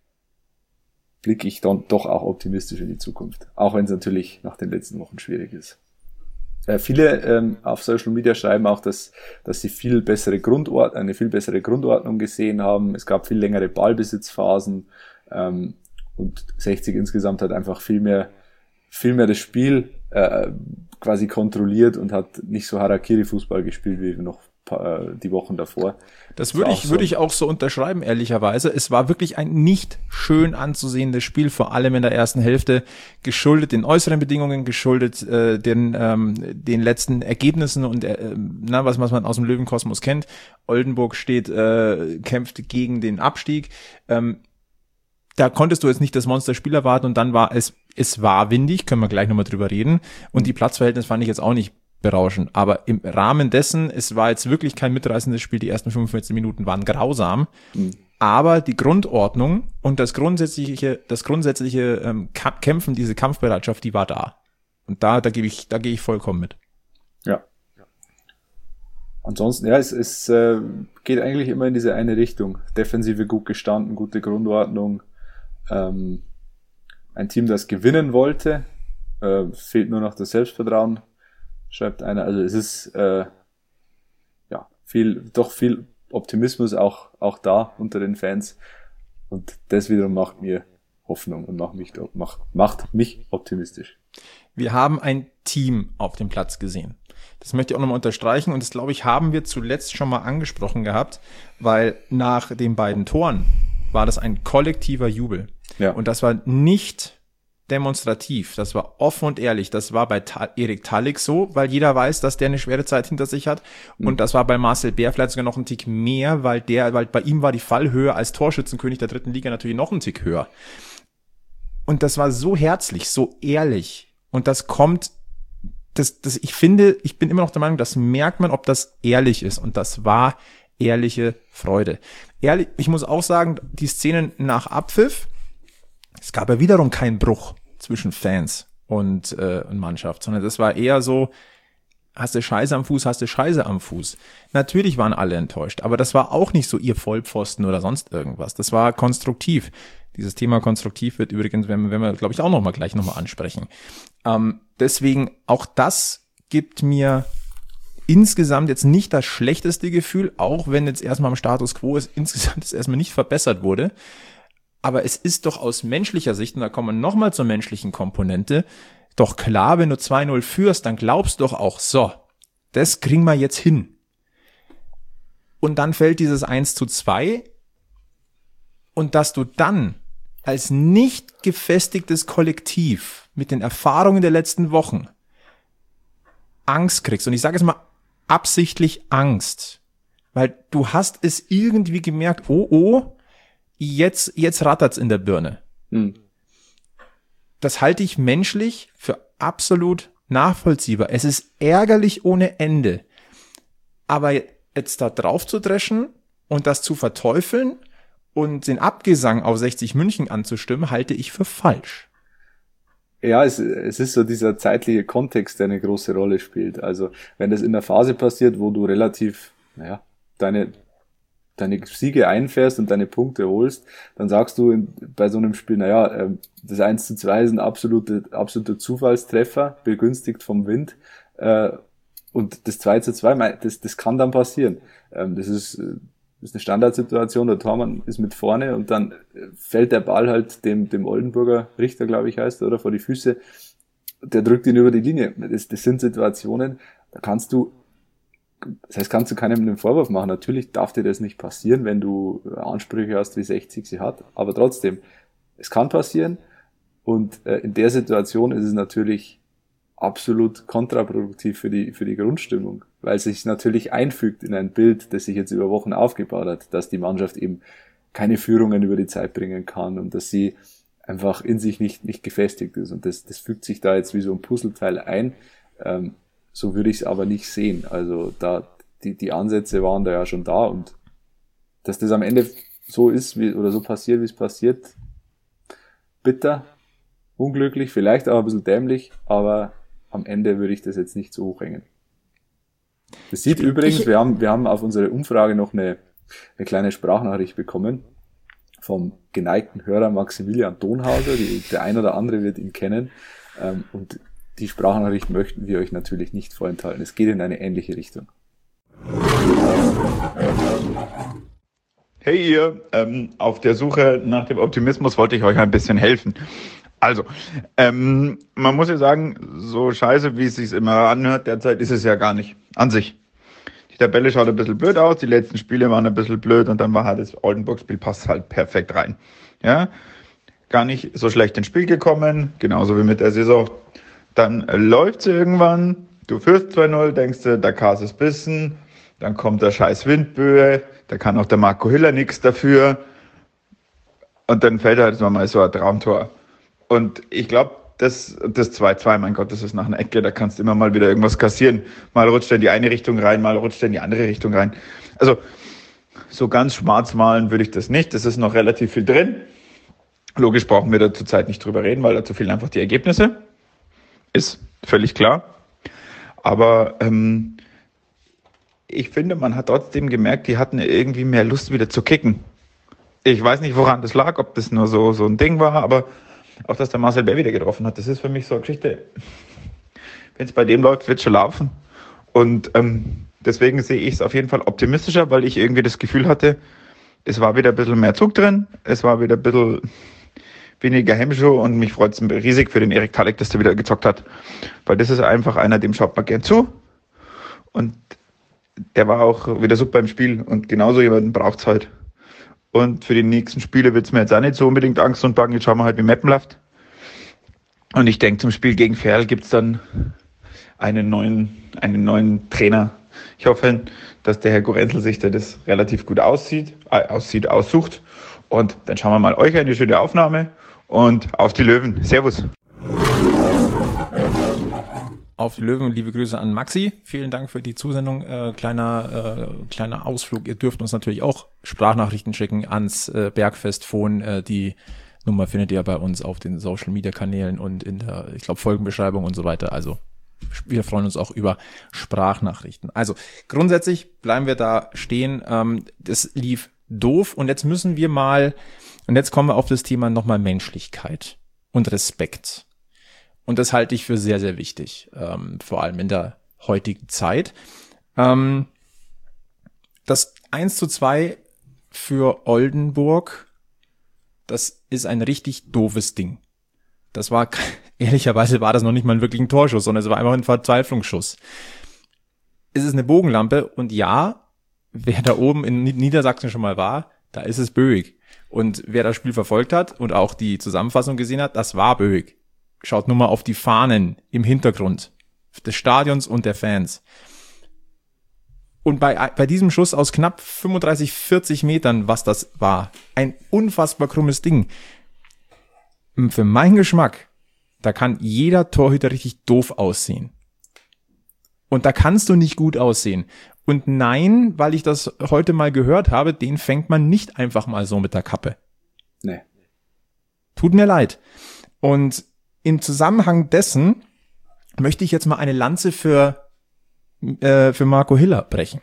blicke ich dann doch auch optimistisch in die Zukunft. Auch wenn es natürlich nach den letzten Wochen schwierig ist. Äh, viele ähm, auf Social Media schreiben auch, dass, dass sie viel bessere Grundordnung, eine viel bessere Grundordnung gesehen haben. Es gab viel längere Ballbesitzphasen. Ähm, und sechzig insgesamt hat einfach viel mehr, viel mehr das Spiel äh, quasi kontrolliert und hat nicht so Harakiri-Fußball gespielt wie noch äh, die Wochen davor. Das würde ich, so würde ich auch so unterschreiben, ehrlicherweise. Es war wirklich ein nicht schön anzusehendes Spiel, vor allem in der ersten Hälfte, geschuldet den äußeren Bedingungen, geschuldet äh, den ähm, den letzten Ergebnissen und äh, na, was, was man aus dem Löwenkosmos kennt. Oldenburg steht, äh, kämpft gegen den Abstieg. Ähm, da konntest du jetzt nicht das Monsterspiel erwarten und dann war es, es war windig, können wir gleich nochmal drüber reden. Und die Platzverhältnisse fand ich jetzt auch nicht berauschend. Aber im Rahmen dessen, es war jetzt wirklich kein mitreißendes Spiel, die ersten fünfundvierzig Minuten waren grausam. Mhm. Aber die Grundordnung und das grundsätzliche, das grundsätzliche ähm, Kämpfen, diese Kampfbereitschaft, die war da. Und da, da gebe ich, da gehe ich vollkommen mit. Ja. Ansonsten, ja, es, es äh, geht eigentlich immer in diese eine Richtung. Defensive gut gestanden, gute Grundordnung. Ähm, ein Team, das gewinnen wollte. Äh, fehlt nur noch das Selbstvertrauen, schreibt einer. Also es ist äh, ja viel, doch viel Optimismus auch auch da unter den Fans. Und das wiederum macht mir Hoffnung und macht mich, macht, macht mich optimistisch. Wir haben ein Team auf dem Platz gesehen. Das möchte ich auch nochmal unterstreichen und das, glaube ich, haben wir zuletzt schon mal angesprochen gehabt, weil nach den beiden Toren war das ein kollektiver Jubel. Ja. Und das war nicht demonstrativ, das war offen und ehrlich. Das war bei Ta- Erik Talik so, weil jeder weiß, dass der eine schwere Zeit hinter sich hat. Mhm. Und das war bei Marcel Bär vielleicht sogar noch ein Tick mehr, weil der, weil bei ihm war die Fallhöhe als Torschützenkönig der dritten Liga natürlich noch ein Tick höher. Und das war so herzlich, so ehrlich. Und das kommt, das, das, ich finde, ich bin immer noch der Meinung, das merkt man, ob das ehrlich ist. Und das war ehrliche Freude. Ehrlich, ich muss auch sagen, die Szenen nach Abpfiff, es gab ja wiederum keinen Bruch zwischen Fans und, äh, und Mannschaft, sondern das war eher so, hast du Scheiße am Fuß, hast du Scheiße am Fuß. Natürlich waren alle enttäuscht, aber das war auch nicht so ihr Vollpfosten oder sonst irgendwas. Das war konstruktiv. Dieses Thema konstruktiv wird übrigens, wenn, wenn wir, glaube ich, auch noch mal gleich noch mal ansprechen. Ähm, deswegen, auch das gibt mir insgesamt jetzt nicht das schlechteste Gefühl, auch wenn jetzt erstmal am Status Quo ist, insgesamt es erstmal nicht verbessert wurde. Aber es ist doch aus menschlicher Sicht, und da kommen wir nochmal zur menschlichen Komponente, doch klar, wenn du zwei null führst, dann glaubst du doch auch, so, das kriegen wir jetzt hin. Und dann fällt dieses eins zu zwei und dass du dann als nicht gefestigtes Kollektiv mit den Erfahrungen der letzten Wochen Angst kriegst. Und ich sage jetzt mal absichtlich Angst, weil du hast es irgendwie gemerkt, oh, oh, Jetzt, jetzt rattert's in der Birne. Hm. Das halte ich menschlich für absolut nachvollziehbar. Es ist ärgerlich ohne Ende. Aber jetzt da drauf zu dreschen und das zu verteufeln und den Abgesang auf sechzig München anzustimmen, halte ich für falsch. Ja, es, es ist so dieser zeitliche Kontext, der eine große Rolle spielt. Also, wenn das in der Phase passiert, wo du relativ, naja, deine deine Siege einfährst und deine Punkte holst, dann sagst du in, bei so einem Spiel, naja, das eins zu zwei ist ein absoluter, absoluter Zufallstreffer, begünstigt vom Wind, äh, und das zwei zu zwei, das, das kann dann passieren. Ähm, das ist, das ist eine Standardsituation, der Tormann ist mit vorne und dann fällt der Ball halt dem, dem Oldenburger Richter, glaube ich heißt, oder vor die Füße, der drückt ihn über die Linie. Das, das sind Situationen, da kannst du Das heißt, kannst du keinem einen Vorwurf machen. Natürlich darf dir das nicht passieren, wenn du Ansprüche hast, wie sechzig sie hat. Aber trotzdem, es kann passieren. Und äh, in der Situation ist es natürlich absolut kontraproduktiv für die für die Grundstimmung, weil es sich natürlich einfügt in ein Bild, das sich jetzt über Wochen aufgebaut hat, dass die Mannschaft eben keine Führungen über die Zeit bringen kann und dass sie einfach in sich nicht nicht gefestigt ist. Und das das fügt sich da jetzt wie so ein Puzzleteil ein. Ähm, So würde ich es aber nicht sehen. Also da die die Ansätze waren da ja schon da und dass das am Ende so ist wie oder so passiert, wie es passiert, bitter, unglücklich, vielleicht auch ein bisschen dämlich, aber am Ende würde ich das jetzt nicht so hochhängen. Das sieht ich, übrigens, ich, wir haben wir haben auf unsere Umfrage noch eine eine kleine Sprachnachricht bekommen vom geneigten Hörer Maximilian Donhauser. Die, der ein oder andere wird ihn kennen ähm, und die Sprachnachricht möchten wir euch natürlich nicht vorenthalten. Es geht in eine ähnliche Richtung. Hey ihr, ähm, auf der Suche nach dem Optimismus wollte ich euch ein bisschen helfen. Also, ähm, man muss ja sagen, so scheiße, wie es sich immer anhört, derzeit ist es ja gar nicht an sich. Die Die Tabelle schaut ein bisschen blöd aus, die letzten Spiele waren ein bisschen blöd und dann war halt das Oldenburg-Spiel, passt halt perfekt rein. Ja, gar nicht so schlecht ins Spiel gekommen, genauso wie mit der Saison. Dann läuft's irgendwann, du führst zwei null, denkst du, der Kas ist bissen, dann kommt der scheiß Windböe, da kann auch der Marco Hiller nichts dafür und dann fällt halt mal so ein Traumtor. Und ich glaube, das, das zwei zwei, mein Gott, das ist nach einer Ecke, da kannst du immer mal wieder irgendwas kassieren. Mal rutscht er in die eine Richtung rein, mal rutscht er in die andere Richtung rein. Also so ganz schwarz malen würde ich das nicht, das ist noch relativ viel drin. Logisch brauchen wir da zurzeit nicht drüber reden, weil dazu fehlen einfach die Ergebnisse. Ist völlig klar. Aber ähm, ich finde, man hat trotzdem gemerkt, die hatten irgendwie mehr Lust wieder zu kicken. Ich weiß nicht, woran das lag, ob das nur so, so ein Ding war, aber auch, dass der Marcel Bär wieder getroffen hat, das ist für mich so eine Geschichte. Wenn es bei dem läuft, wird es schon laufen. Und ähm, deswegen sehe ich es auf jeden Fall optimistischer, weil ich irgendwie das Gefühl hatte, es war wieder ein bisschen mehr Zug drin, es war wieder ein bisschen weniger Hemmschuh und mich freut es riesig für den Erik Talek, dass der wieder gezockt hat. Weil das ist einfach einer, dem schaut man gern zu. Und der war auch wieder super im Spiel und genauso jemanden braucht es halt. Und für die nächsten Spiele wird es mir jetzt auch nicht so unbedingt Angst und Bangen. Jetzt schauen wir halt, wie Meppen läuft. Und ich denke, zum Spiel gegen Ferl gibt es dann einen neuen, einen neuen Trainer. Ich hoffe, dass der Herr Gorenzel sich da das relativ gut aussieht, äh, aussieht, aussucht. Und dann schauen wir mal euch eine schöne Aufnahme und auf die Löwen. Servus. Auf die Löwen, liebe Grüße an Maxi. Vielen Dank für die Zusendung. Äh, kleiner äh, kleiner Ausflug. Ihr dürft uns natürlich auch Sprachnachrichten schicken ans äh, Bergfest-Phone. Äh, die Nummer findet ihr bei uns auf den Social-Media-Kanälen und in der, ich glaube, Folgenbeschreibung und so weiter. Also wir freuen uns auch über Sprachnachrichten. Also grundsätzlich bleiben wir da stehen. Ähm, das lief doof und jetzt müssen wir mal, und jetzt kommen wir auf das Thema nochmal Menschlichkeit und Respekt. Und das halte ich für sehr, sehr wichtig, ähm, vor allem in der heutigen Zeit. Ähm, das eins zu zwei für Oldenburg, das ist ein richtig doofes Ding. Das war, ehrlicherweise war das noch nicht mal wirklich ein Torschuss, sondern es war einfach ein Verzweiflungsschuss. Es ist eine Bogenlampe und ja, wer da oben in Niedersachsen schon mal war, da ist es Böig. Und wer das Spiel verfolgt hat und auch die Zusammenfassung gesehen hat, das war Böig. Schaut nur mal auf die Fahnen im Hintergrund des Stadions und der Fans. Und bei, bei diesem Schuss aus knapp fünfunddreißig, vierzig Metern, was das war, ein unfassbar krummes Ding. Für meinen Geschmack, da kann jeder Torhüter richtig doof aussehen. Und da kannst du nicht gut aussehen. Und nein, weil ich das heute mal gehört habe, den fängt man nicht einfach mal so mit der Kappe. Nee. Tut mir leid. Und im Zusammenhang dessen möchte ich jetzt mal eine Lanze für, äh, für Marco Hiller brechen.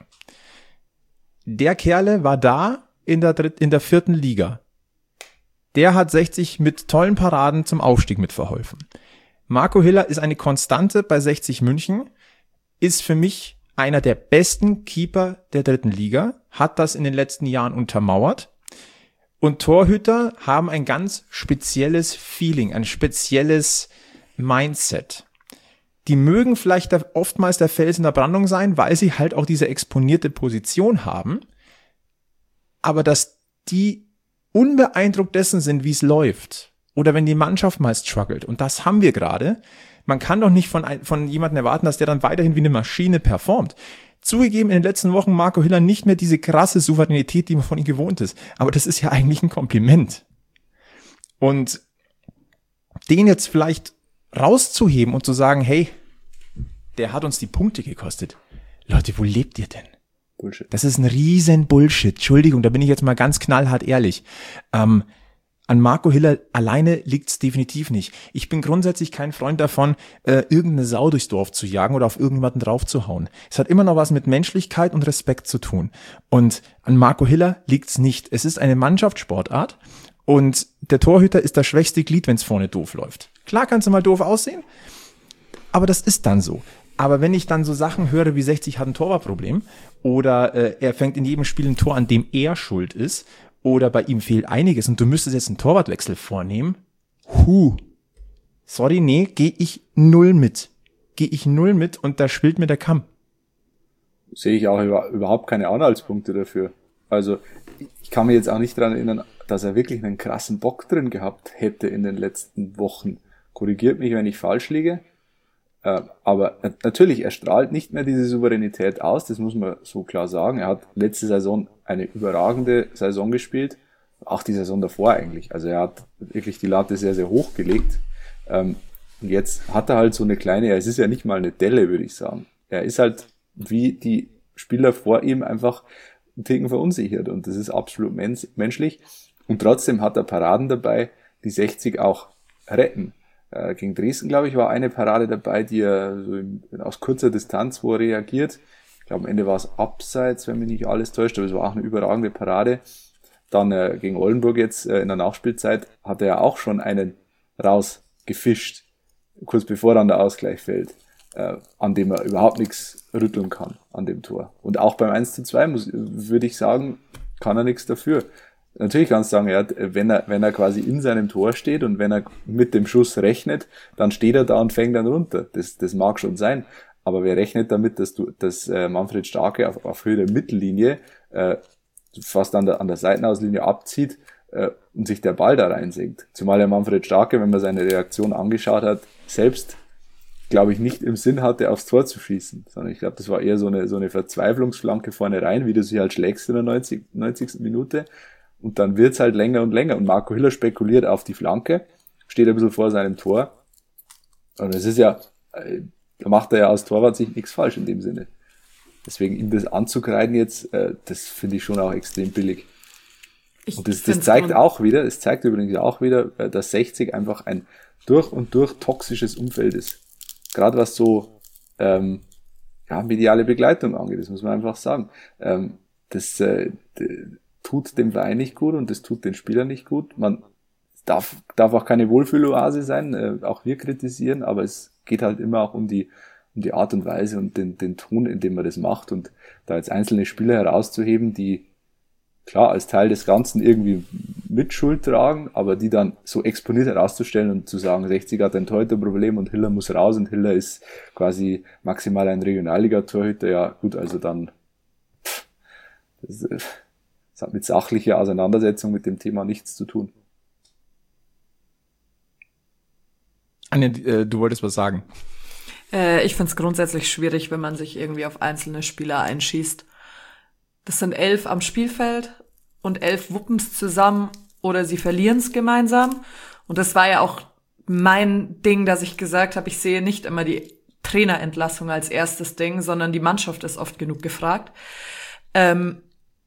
Der Kerle war da in der, dritt, in der vierten Liga. Der hat sechzig mit tollen Paraden zum Aufstieg mitverholfen. Marco Hiller ist eine Konstante bei sechzig München, ist für mich einer der besten Keeper der dritten Liga, hat das in den letzten Jahren untermauert. Und Torhüter haben ein ganz spezielles Feeling, ein spezielles Mindset. Die mögen vielleicht oftmals der Fels in der Brandung sein, weil sie halt auch diese exponierte Position haben. Aber dass die unbeeindruckt dessen sind, wie es läuft. Oder wenn die Mannschaft mal struggelt. Und das haben wir gerade. Man kann doch nicht von, von jemandem erwarten, dass der dann weiterhin wie eine Maschine performt. Zugegeben, in den letzten Wochen Marco Hiller nicht mehr diese krasse Souveränität, die man von ihm gewohnt ist. Aber das ist ja eigentlich ein Kompliment. Und den jetzt vielleicht rauszuheben und zu sagen, hey, der hat uns die Punkte gekostet. Leute, wo lebt ihr denn? Bullshit. Das ist ein riesen Bullshit. Entschuldigung, da bin ich jetzt mal ganz knallhart ehrlich. Ähm, An Marco Hiller alleine liegt's definitiv nicht. Ich bin grundsätzlich kein Freund davon, äh, irgendeine Sau durchs Dorf zu jagen oder auf irgendjemanden draufzuhauen. Es hat immer noch was mit Menschlichkeit und Respekt zu tun. Und an Marco Hiller liegt's nicht. Es ist eine Mannschaftssportart und der Torhüter ist das schwächste Glied, wenn's vorne doof läuft. Klar kannst du mal doof aussehen, aber das ist dann so. Aber wenn ich dann so Sachen höre wie sechzig hat ein Torwartproblem oder äh, er fängt in jedem Spiel ein Tor, an dem er schuld ist, oder bei ihm fehlt einiges und du müsstest jetzt einen Torwartwechsel vornehmen. Huh. Sorry, nee, gehe ich null mit. Gehe ich null mit und da schwillt mir der Kamm. sehe ich auch über, überhaupt keine Anhaltspunkte dafür. Also ich kann mich jetzt auch nicht daran erinnern, dass er wirklich einen krassen Bock drin gehabt hätte in den letzten Wochen. Korrigiert mich, wenn ich falsch liege. Äh, aber natürlich, er strahlt nicht mehr diese Souveränität aus, das muss man so klar sagen. Er hat letzte Saison eine überragende Saison gespielt, auch die Saison davor eigentlich. Also er hat wirklich die Latte sehr, sehr hoch gelegt. Ähm, und jetzt hat er halt so eine kleine, es ist ja nicht mal eine Delle, würde ich sagen. Er ist halt wie die Spieler vor ihm einfach einen Ticken verunsichert und das ist absolut mens- menschlich. Und trotzdem hat er Paraden dabei, die sechzig auch retten. Äh, gegen Dresden, glaube ich, war eine Parade dabei, die er so in, aus kurzer Distanz, wo er reagiert. Ich glaube, am Ende war es abseits, wenn mich nicht alles täuscht, aber es war auch eine überragende Parade. Dann äh, gegen Oldenburg jetzt äh, in der Nachspielzeit hat er ja auch schon einen rausgefischt, kurz bevor dann der Ausgleich fällt, äh, an dem er überhaupt nichts rütteln kann, an dem Tor. Und auch beim eins zu zwei muss, würde ich sagen, kann er nichts dafür. Natürlich kannst du sagen, ja, wenn er, wenn er quasi in seinem Tor steht und wenn er mit dem Schuss rechnet, dann steht er da und fängt dann runter. Das, das mag schon sein. Aber wer rechnet damit, dass du, dass äh, Manfred Starke auf, auf Höhe der Mittellinie äh, fast an der, an der Seitenauslinie abzieht äh, und sich der Ball da reinsenkt? Zumal der Manfred Starke, wenn man seine Reaktion angeschaut hat, selbst, glaube ich, nicht im Sinn hatte, aufs Tor zu schießen. Sondern ich glaube, das war eher so eine, so eine Verzweiflungsflanke vorne rein, wie du sie halt schlägst in der neunzig, neunzigsten Minute. Und dann wird's halt länger und länger. Und Marco Hiller spekuliert auf die Flanke, steht ein bisschen vor seinem Tor. Und es ist ja, da macht er ja als Torwart sich nichts falsch in dem Sinne. Deswegen ihm das anzukreiden jetzt, das finde ich schon auch extrem billig. Ich und das, das zeigt auch wieder, es zeigt übrigens auch wieder, dass sechzig einfach ein durch und durch toxisches Umfeld ist. Gerade was so ähm, ja, mediale Begleitung angeht, das muss man einfach sagen. Ähm, das äh, tut dem Verein nicht gut und das tut den Spielern nicht gut. Man darf, darf auch keine Wohlfühloase sein, äh, auch wir kritisieren, aber es geht halt immer auch um die, um die Art und Weise und den, den Ton, in dem man das macht und da jetzt einzelne Spieler herauszuheben, die klar als Teil des Ganzen irgendwie Mitschuld tragen, aber die dann so exponiert herauszustellen und zu sagen, sechzig hat ein Torhüterproblem und Hiller muss raus und Hiller ist quasi maximal ein Regionalliga-Torhüter, ja gut, also dann pff, das, das hat mit sachlicher Auseinandersetzung mit dem Thema nichts zu tun. Anja, äh, du wolltest was sagen. Äh, ich finde es grundsätzlich schwierig, wenn man sich irgendwie auf einzelne Spieler einschießt. Das sind elf am Spielfeld und elf wuppen's zusammen oder sie verlieren's gemeinsam. Und das war ja auch mein Ding, dass ich gesagt habe, ich sehe nicht immer die Trainerentlassung als erstes Ding, sondern die Mannschaft ist oft genug gefragt. Ähm,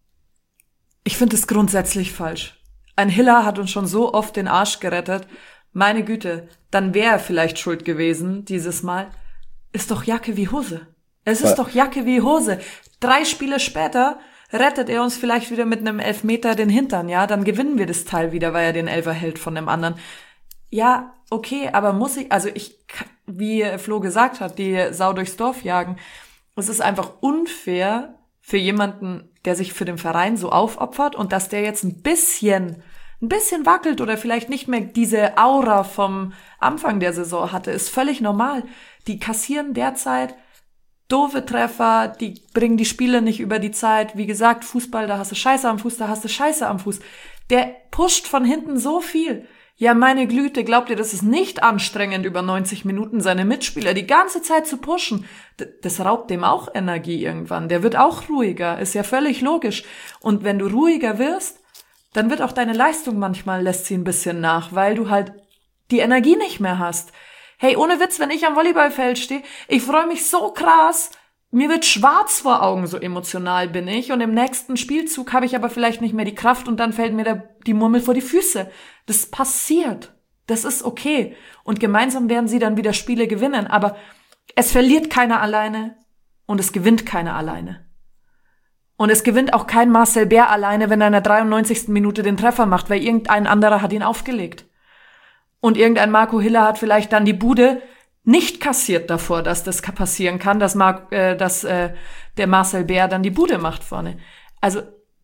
Ich finde es grundsätzlich falsch. Ein Hiller hat uns schon so oft den Arsch gerettet. Meine Güte, dann wäre er vielleicht schuld gewesen dieses Mal. Ist doch Jacke wie Hose. Es ist ja. doch Jacke wie Hose. Drei Spiele später rettet er uns vielleicht wieder mit einem Elfmeter den Hintern, ja? Dann gewinnen wir das Teil wieder, weil er den Elfer hält von dem anderen. Ja, okay, aber muss ich, also ich, wie Flo gesagt hat, die Sau durchs Dorf jagen. Es ist einfach unfair für jemanden, der sich für den Verein so aufopfert und dass der jetzt ein bisschen, ein bisschen wackelt oder vielleicht nicht mehr diese Aura vom Anfang der Saison hatte, ist völlig normal. Die kassieren derzeit doofe Treffer, die bringen die Spiele nicht über die Zeit. Wie gesagt, Fußball, da hast du Scheiße am Fuß, da hast du Scheiße am Fuß. Der pusht von hinten so viel. Ja, meine Glüte, glaubt ihr, das ist nicht anstrengend, über neunzig Minuten seine Mitspieler die ganze Zeit zu pushen? D- das raubt dem auch Energie irgendwann. Der wird auch ruhiger, ist ja völlig logisch. Und wenn du ruhiger wirst, dann wird auch deine Leistung manchmal, lässt sie ein bisschen nach, weil du halt die Energie nicht mehr hast. Hey, ohne Witz, wenn ich am Volleyballfeld stehe, ich freue mich so krass, mir wird schwarz vor Augen, so emotional bin ich. Und im nächsten Spielzug habe ich aber vielleicht nicht mehr die Kraft und dann fällt mir der, die Murmel vor die Füße. Das passiert. Das ist okay. Und gemeinsam werden sie dann wieder Spiele gewinnen. Aber es verliert keiner alleine und es gewinnt keiner alleine. Und es gewinnt auch kein Marcel Bär alleine, wenn er in der dreiundneunzigsten Minute den Treffer macht, weil irgendein anderer hat ihn aufgelegt. Und irgendein Marco Hiller hat vielleicht dann die Bude nicht kassiert davor, dass das passieren kann, dass, Mar- äh, dass äh, der Marcel Bär dann die Bude macht vorne. Also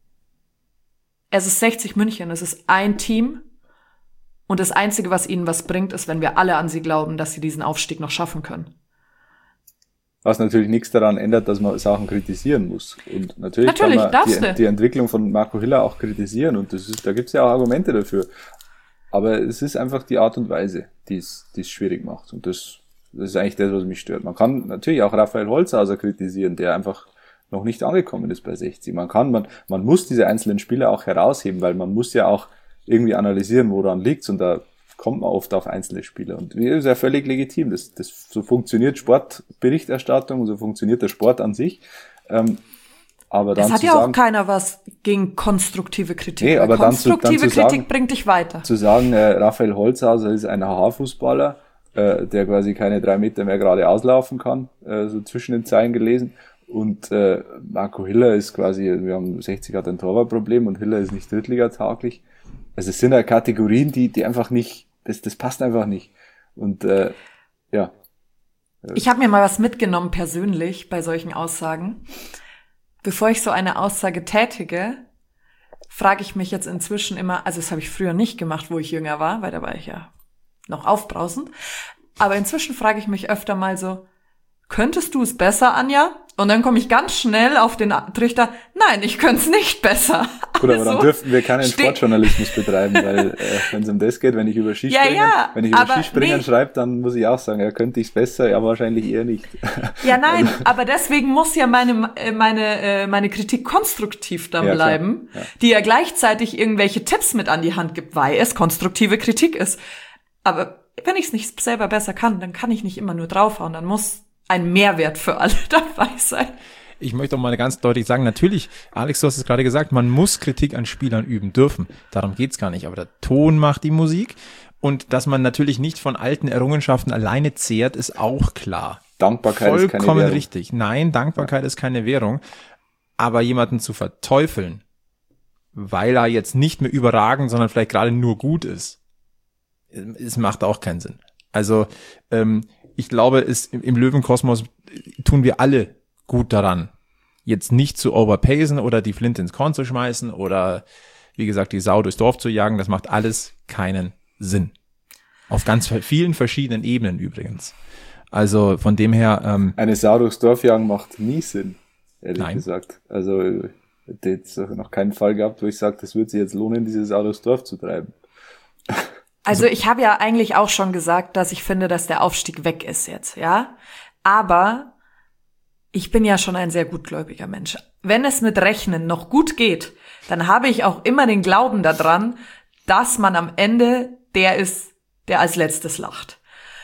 es ist sechzig München, es ist ein Team und das Einzige, was ihnen was bringt, ist, wenn wir alle an sie glauben, dass sie diesen Aufstieg noch schaffen können. Was natürlich nichts daran ändert, dass man Sachen kritisieren muss. Und natürlich, natürlich kann man die, die Entwicklung von Marco Hiller auch kritisieren und das ist, da gibt's ja auch Argumente dafür. Aber es ist einfach die Art und Weise, die es, die es schwierig macht. Und das, das ist eigentlich das, was mich stört. Man kann natürlich auch Raphael Holzhauser kritisieren, der einfach noch nicht angekommen ist bei sechzig. Man kann, man, man muss diese einzelnen Spieler auch herausheben, weil man muss ja auch irgendwie analysieren, woran liegt's, und da kommt man oft auf einzelne Spieler. Und das ist ja völlig legitim. Das, das, so funktioniert Sportberichterstattung und so funktioniert der Sport an sich. Ähm, aber dann es hat zu ja sagen, auch keiner was gegen konstruktive Kritik. Nee, aber konstruktive dann zu, dann zu Kritik sagen, bringt dich weiter. Zu sagen, äh, Raphael Holzhauser ist ein Haarfußballer, äh, der quasi keine drei Meter mehr gerade auslaufen kann, äh, so zwischen den Zeilen gelesen. Und äh, Marco Hiller ist quasi, wir haben sechzig hat ein Torwartproblem und Hiller ist nicht drittligatauglich. Also es sind ja Kategorien, die die einfach nicht, das das passt einfach nicht. Und äh, ja. Ich habe mir mal was mitgenommen persönlich bei solchen Aussagen. Bevor ich so eine Aussage tätige, frage ich mich jetzt inzwischen immer, also das habe ich früher nicht gemacht, wo ich jünger war, weil da war ich ja noch aufbrausend. Aber inzwischen frage ich mich öfter mal so, könntest du es besser, Anja? Und dann komme ich ganz schnell auf den Trichter, nein, ich könnte es nicht besser. Gut, aber also, dann dürften wir keinen Sportjournalismus betreiben, weil äh, wenn es um das geht, wenn ich über Skispringen, ja, ja, wenn ich über aber Skispringen nee. schreibe, dann muss ich auch sagen, ja, könnte ich es besser, ja, wahrscheinlich eher nicht. Ja, nein, aber deswegen muss ja meine meine meine Kritik konstruktiv dann Ja, bleiben, klar, ja. die ja gleichzeitig irgendwelche Tipps mit an die Hand gibt, weil es konstruktive Kritik ist. Aber wenn ich es nicht selber besser kann, dann kann ich nicht immer nur draufhauen, dann muss ein Mehrwert für alle dabei sein. Ich möchte auch mal ganz deutlich sagen, natürlich, Alex, du hast es gerade gesagt, man muss Kritik an Spielern üben dürfen. Darum geht's gar nicht. Aber der Ton macht die Musik. Und dass man natürlich nicht von alten Errungenschaften alleine zehrt, ist auch klar. Dankbarkeit Vollkommen ist keine Währung. richtig. Nein, Dankbarkeit ja. ist keine Währung. Aber jemanden zu verteufeln, weil er jetzt nicht mehr überragend, sondern vielleicht gerade nur gut ist, es macht auch keinen Sinn. Also, ähm, ich glaube, es, im Löwenkosmos tun wir alle gut daran, jetzt nicht zu overpacen oder die Flinte ins Korn zu schmeißen oder, wie gesagt, die Sau durchs Dorf zu jagen. Das macht alles keinen Sinn. Auf ganz vielen verschiedenen Ebenen übrigens. Also von dem her... Ähm, Eine Sau durchs Dorf jagen macht nie Sinn, ehrlich Nein. gesagt. Also ich hätte jetzt noch keinen Fall gehabt, wo ich sage, das wird sich jetzt lohnen, diese Sau durchs Dorf zu treiben. Also ich habe ja eigentlich auch schon gesagt, dass ich finde, dass der Aufstieg weg ist jetzt, ja. Aber ich bin ja schon ein sehr gutgläubiger Mensch. Wenn es mit Rechnen noch gut geht, dann habe ich auch immer den Glauben daran, dass man am Ende der ist, der als letztes lacht.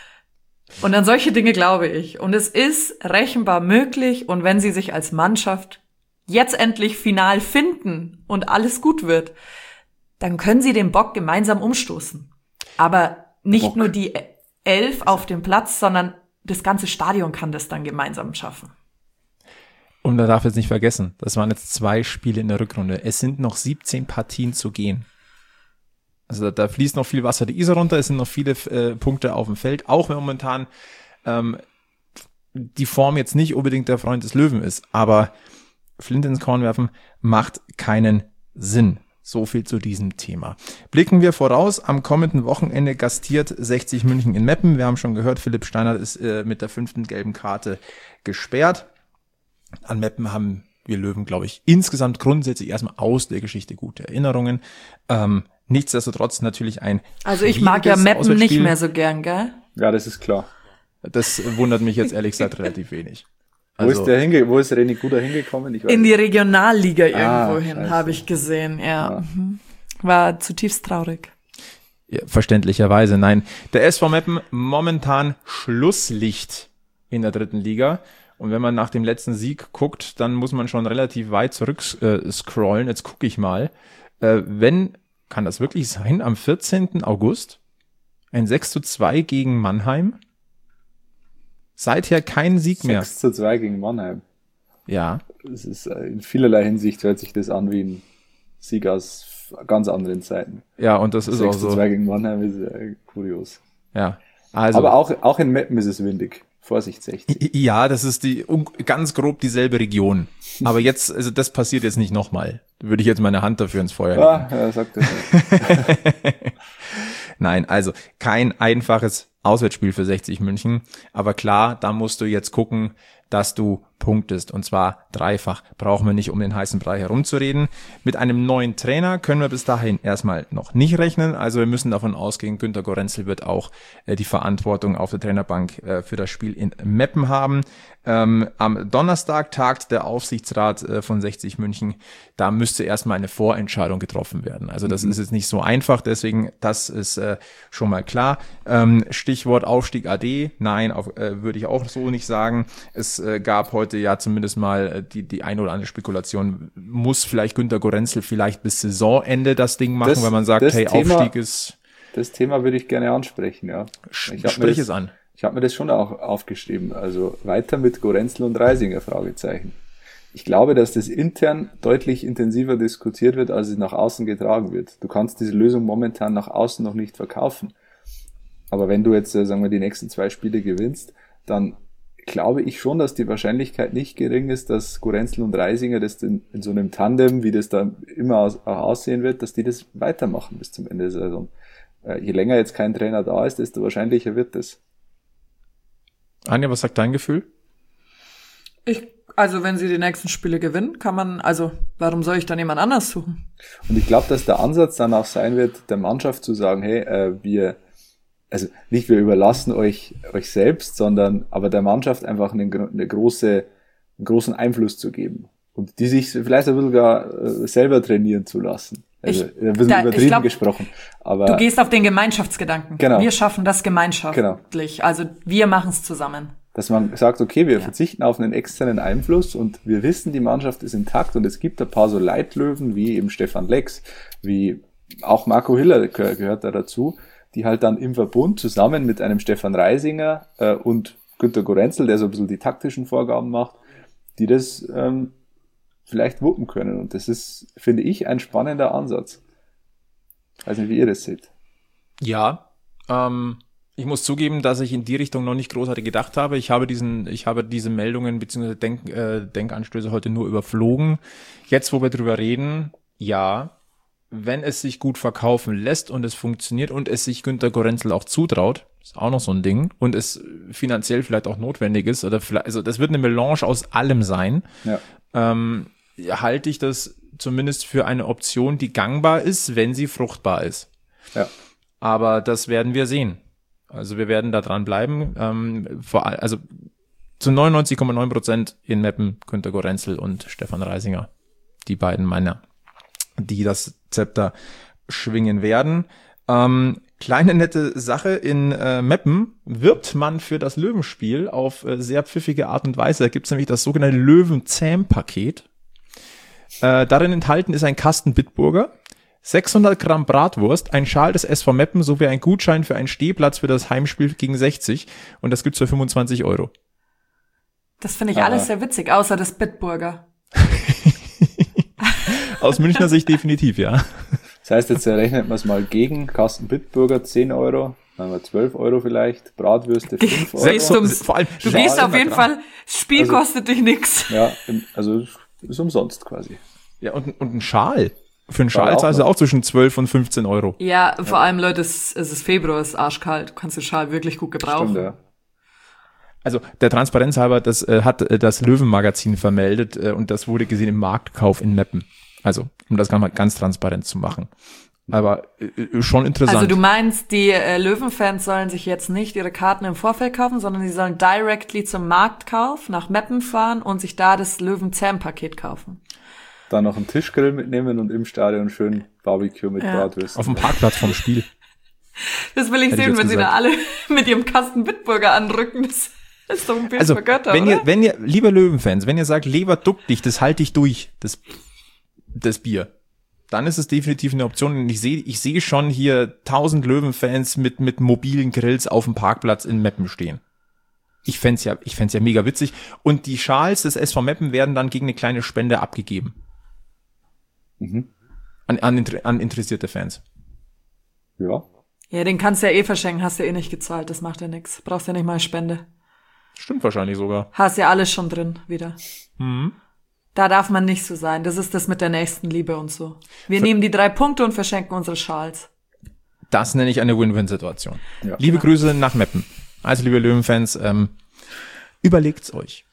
Und an solche Dinge glaube ich. Und es ist rechenbar möglich. Und wenn sie sich als Mannschaft jetzt endlich final finden und alles gut wird, dann können sie den Bock gemeinsam umstoßen. Aber nicht Bock. nur die Elf auf dem Platz, sondern das ganze Stadion kann das dann gemeinsam schaffen. Und man darf jetzt nicht vergessen, das waren jetzt zwei Spiele in der Rückrunde. Es sind noch siebzehn Partien zu gehen. Also da, da fließt noch viel Wasser die Isar runter, es sind noch viele äh, Punkte auf dem Feld, auch wenn momentan ähm, die Form jetzt nicht unbedingt der Freund des Löwen ist. Aber Flinte ins Korn werfen macht keinen Sinn. So viel zu diesem Thema. Blicken wir voraus. Am kommenden Wochenende gastiert sechzig München in Meppen. Wir haben schon gehört, Philipp Steinert ist äh, mit der fünften gelben Karte gesperrt. An Meppen haben wir Löwen, glaube ich, insgesamt grundsätzlich erstmal aus der Geschichte gute Erinnerungen. Ähm, nichtsdestotrotz natürlich ein Also ich mag ja Meppen nicht mehr so gern, gell? Ja, das ist klar. Das wundert mich jetzt ehrlich gesagt relativ wenig. Wo Also, ist der hinge, wo ist René Guder hingekommen? Ich weiß In die nicht. Regionalliga Ah, irgendwo hin, scheiße. habe ich gesehen, ja. Ja. Mhm. War zutiefst traurig. ja, verständlicherweise, nein. Der S V Meppen momentan Schlusslicht in der dritten Liga. Und wenn man nach dem letzten Sieg guckt, dann muss man schon relativ weit zurück äh, scrollen. Jetzt gucke ich mal. Äh, wenn, kann das wirklich sein, am vierzehnten August ein sechs zu zwei gegen Mannheim? Seither kein Sieg mehr. sechs zu zwei gegen Mannheim. Ja, Das ist äh, in vielerlei Hinsicht hört sich das an wie ein Sieg aus ganz anderen Zeiten. ja, und das ist auch sechs zu so. zwei gegen Mannheim ist äh, kurios. Ja, also. Aber auch, auch in Meppen ist es windig. Vorsicht sechzig. Ja, das ist die un- ganz grob dieselbe Region. Aber jetzt, also das passiert jetzt nicht nochmal. Würde ich jetzt meine Hand dafür ins Feuer legen. Ah, ja, sagt er. Nein, also kein einfaches Auswärtsspiel für sechzig München. Aber klar, da musst du jetzt gucken, dass du punktest. Und zwar dreifach. Brauchen wir nicht, um den heißen Brei herumzureden. Mit einem neuen Trainer können wir bis dahin erstmal noch nicht rechnen. Also wir müssen davon ausgehen, Günter Gorenzel wird auch äh, die Verantwortung auf der Trainerbank äh, für das Spiel in Meppen haben. Ähm, am Donnerstag tagt der Aufsichtsrat äh, von sechzig München. Da müsste erstmal eine Vorentscheidung getroffen werden. Also das mhm. ist jetzt nicht so einfach. Deswegen, das ist äh, schon mal klar. Ähm, Stichwort Aufstieg A D. Nein, auf, äh, würde ich auch so nicht sagen. Es äh, gab heute ja zumindest mal äh, die die eine oder andere Spekulation. Muss vielleicht Günter Gorenzel vielleicht bis Saisonende das Ding machen, das, weil man sagt, hey, Thema, Aufstieg ist... Das Thema würde ich gerne ansprechen, ja. Ich Sprich es an. Ich habe mir das schon auch aufgeschrieben. Also weiter mit Gorenzel und Reisinger, Fragezeichen. Ich glaube, dass das intern deutlich intensiver diskutiert wird, als es nach außen getragen wird. Du kannst diese Lösung momentan nach außen noch nicht verkaufen. Aber wenn du jetzt, sagen wir, die nächsten zwei Spiele gewinnst, dann glaube ich schon, dass die Wahrscheinlichkeit nicht gering ist, dass Gorenzel und Reisinger das in, in so einem Tandem, wie das da immer aus, auch aussehen wird, dass die das weitermachen bis zum Ende der Saison. Äh, je länger jetzt kein Trainer da ist, desto wahrscheinlicher wird das. Anja, was sagt dein Gefühl? Ich, also wenn sie die nächsten Spiele gewinnen, kann man, also warum soll ich dann jemand anders suchen? Und ich glaube, dass der Ansatz dann auch sein wird, der Mannschaft zu sagen, hey, äh, wir, also nicht wir überlassen euch euch selbst, sondern aber der Mannschaft einfach eine, eine große, einen großen Einfluss zu geben und die sich vielleicht ein bisschen gar äh, selber trainieren zu lassen. Also ich, ein bisschen da, übertrieben glaub, gesprochen. Aber du gehst auf den Gemeinschaftsgedanken. Genau. Wir schaffen das gemeinschaftlich. Genau. Also wir machen es zusammen. Dass man sagt, okay, wir ja. verzichten auf einen externen Einfluss und wir wissen, die Mannschaft ist intakt und es gibt ein paar so Leitlöwen wie eben Stefan Lex, wie auch Marco Hiller gehört da dazu, die halt dann im Verbund zusammen mit einem Stefan Reisinger äh, und Günter Gorenzel, der so ein bisschen die taktischen Vorgaben macht, die das ähm, vielleicht wuppen können. Und das ist, finde ich, ein spannender Ansatz. Ich weiß nicht, wie ihr das seht. Ja, ähm, ich muss zugeben, dass ich in die Richtung noch nicht großartig gedacht habe. Ich habe diesen, ich habe diese Meldungen bzw. Denk, äh, Denkanstöße heute nur überflogen. Jetzt, wo wir drüber reden, ja, wenn es sich gut verkaufen lässt und es funktioniert und es sich Günter Gorenzel auch zutraut, ist auch noch so ein Ding, und es finanziell vielleicht auch notwendig ist, oder vielleicht, also das wird eine Melange aus allem sein, ja. ähm, halte ich das zumindest für eine Option, die gangbar ist, wenn sie fruchtbar ist. Ja. Aber das werden wir sehen. Also wir werden da dran bleiben. Ähm, vor allem, also zu neunundneunzig Komma neun Prozent in Meppen Günter Gorenzel und Stefan Reisinger. Die beiden Männer, die das Zepter schwingen werden. Ähm, kleine nette Sache, in äh, Meppen wirbt man für das Löwenspiel auf äh, sehr pfiffige Art und Weise. Da gibt es nämlich das sogenannte Löwenzähm-Paket. Äh, darin enthalten ist ein Kasten Bitburger, sechshundert Gramm Bratwurst, ein Schal des S V Meppen sowie ein Gutschein für einen Stehplatz für das Heimspiel gegen sechzig, und das gibt's für fünfundzwanzig Euro. Das finde ich ah. alles sehr witzig, außer das Bitburger. Aus Münchner Sicht definitiv, ja. Das heißt, jetzt rechnet man es mal gegen. Kasten Bitburger zehn Euro, dann haben wir zwölf Euro vielleicht, Bratwürste fünf Euro. Du, vor allem du gehst auf jeden Fall, das Spiel also, kostet dich nix. Ja, also ist umsonst quasi. Ja, und, und ein Schal. Für einen Schal zahlst du auch zwischen zwölf und fünfzehn Euro. Ja, vor ja. allem, Leute, es, es ist Februar, es ist arschkalt. Du kannst den Schal wirklich gut gebrauchen. Stimmt, ja. Also der Transparenz halber, das äh, hat äh, das Löwenmagazin vermeldet äh, und das wurde gesehen im Marktkauf in Meppen. Also, um das ganz, ganz transparent zu machen. Aber äh, schon interessant. Also du meinst, die äh, Löwenfans sollen sich jetzt nicht ihre Karten im Vorfeld kaufen, sondern sie sollen directly zum Marktkauf nach Meppen fahren und sich da das Löwenzähm-Paket kaufen. Dann noch einen Tischgrill mitnehmen und im Stadion schön Barbecue mit ja. Bratwürsten. Auf dem Parkplatz vom Spiel. Das will ich Hätte sehen, ich wenn gesagt. Sie da alle mit ihrem Kasten Bitburger anrücken. Das ist doch ein Bild also, für Götter, wenn oder? ihr, wenn ihr, lieber Löwenfans, wenn ihr sagt, Leber duck dich, das halte ich durch, das, das Bier, dann ist es definitiv eine Option. Und ich sehe, ich sehe schon hier tausend Löwenfans mit, mit mobilen Grills auf dem Parkplatz in Meppen stehen. Ich fänd's ja, ich fänd's ja mega witzig. Und die Schals des S V Meppen werden dann gegen eine kleine Spende abgegeben. Mhm. An, an, an interessierte Fans. Ja. Ja, den kannst du ja eh verschenken, hast ja eh nicht gezahlt, das macht ja nix. Brauchst ja nicht mal Spende. Stimmt wahrscheinlich sogar. Hast ja alles schon drin wieder. Mhm. Da darf man nicht so sein. Das ist das mit der Nächstenliebe und so. Wir Ver- nehmen die drei Punkte und verschenken unsere Schals. Das nenne ich eine Win-Win-Situation. Ja. Liebe Grüße nach Meppen. Also, liebe Löwenfans, ähm, überlegt's euch.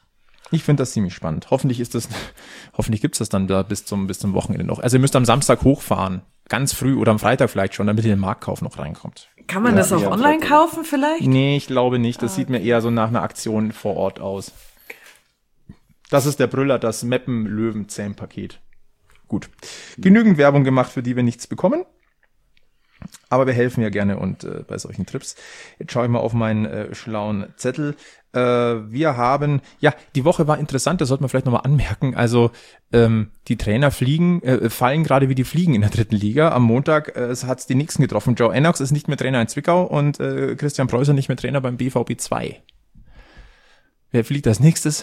Ich finde das ziemlich spannend. Hoffentlich ist das, hoffentlich gibt's das dann da bis zum, bis zum Wochenende noch. Also ihr müsst am Samstag hochfahren. Ganz früh oder am Freitag vielleicht schon, damit ihr den Marktkauf noch reinkommt. Kann man Ja, das auch ja, online vielleicht. kaufen vielleicht? Nee, ich glaube nicht. Das sieht mir eher so nach einer Aktion vor Ort aus. Das ist der Brüller, das Meppen-Löwen-Zähm-Paket. Gut. Genügend Werbung gemacht, für die wir nichts bekommen. Aber wir helfen ja gerne und äh, bei solchen Trips. Jetzt schaue ich mal auf meinen äh, schlauen Zettel. Äh, wir haben, ja, die Woche war interessant, das sollte man vielleicht nochmal anmerken. Also ähm, die Trainer fliegen, äh, fallen gerade wie die Fliegen in der dritten Liga. Am Montag äh, hat es die Nixen getroffen. Joe Ennox ist nicht mehr Trainer in Zwickau und äh, Christian Preußer nicht mehr Trainer beim B V B zwei. Wer fliegt als nächstes?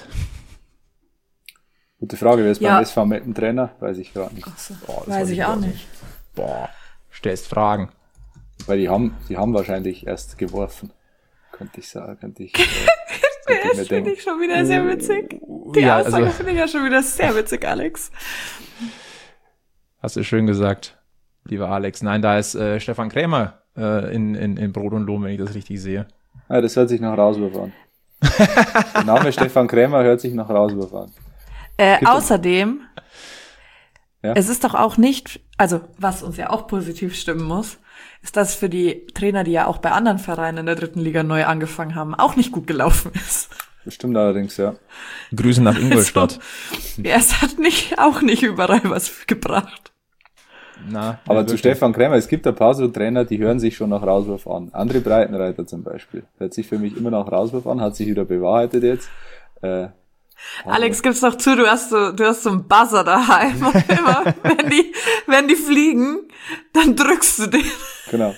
Gute Frage, wer ist Ja. beim S V Meppen Trainer? Weiß ich gerade nicht. Ach so, Boah, das weiß weiß ich ich auch auch nicht. Boah, stellst Fragen. Weil die haben, die haben wahrscheinlich erst geworfen. Könnte ich sagen, könnte ich, äh, könnte ich mir Das finde denken. ich schon wieder sehr witzig. Die Ja, Aussage also- finde ich ja schon wieder sehr witzig, Alex. Hast du schön gesagt, lieber Alex. Nein, da ist äh, Stefan Krämer äh, in, in, in Brot und Lohn, wenn ich das richtig sehe. Ah, das hört sich nach Rauswurf an. Der Name Stefan Krämer hört sich nach Rauswurf an. Äh, Gibt es- außerdem, Ja? es ist doch auch nicht, also was uns ja auch positiv stimmen muss, ist, dass für die Trainer, die ja auch bei anderen Vereinen in der dritten Liga neu angefangen haben, auch nicht gut gelaufen ist. Bestimmt allerdings, ja. Grüße nach Ingolstadt. Ja, es hat nicht, auch nicht überall was gebracht. Na, Aber ja, zu wirklich. Stefan Krämer, es gibt ein paar so Trainer, die hören sich schon nach Rauswurf an. André Breitenreiter zum Beispiel. Hört sich für mich immer nach Rauswurf an, hat sich wieder bewahrheitet jetzt. Äh, Alex, gib's doch zu, du hast so, du hast so einen Buzzer daheim. Und immer, wenn die, wenn die fliegen, dann drückst du den. genau.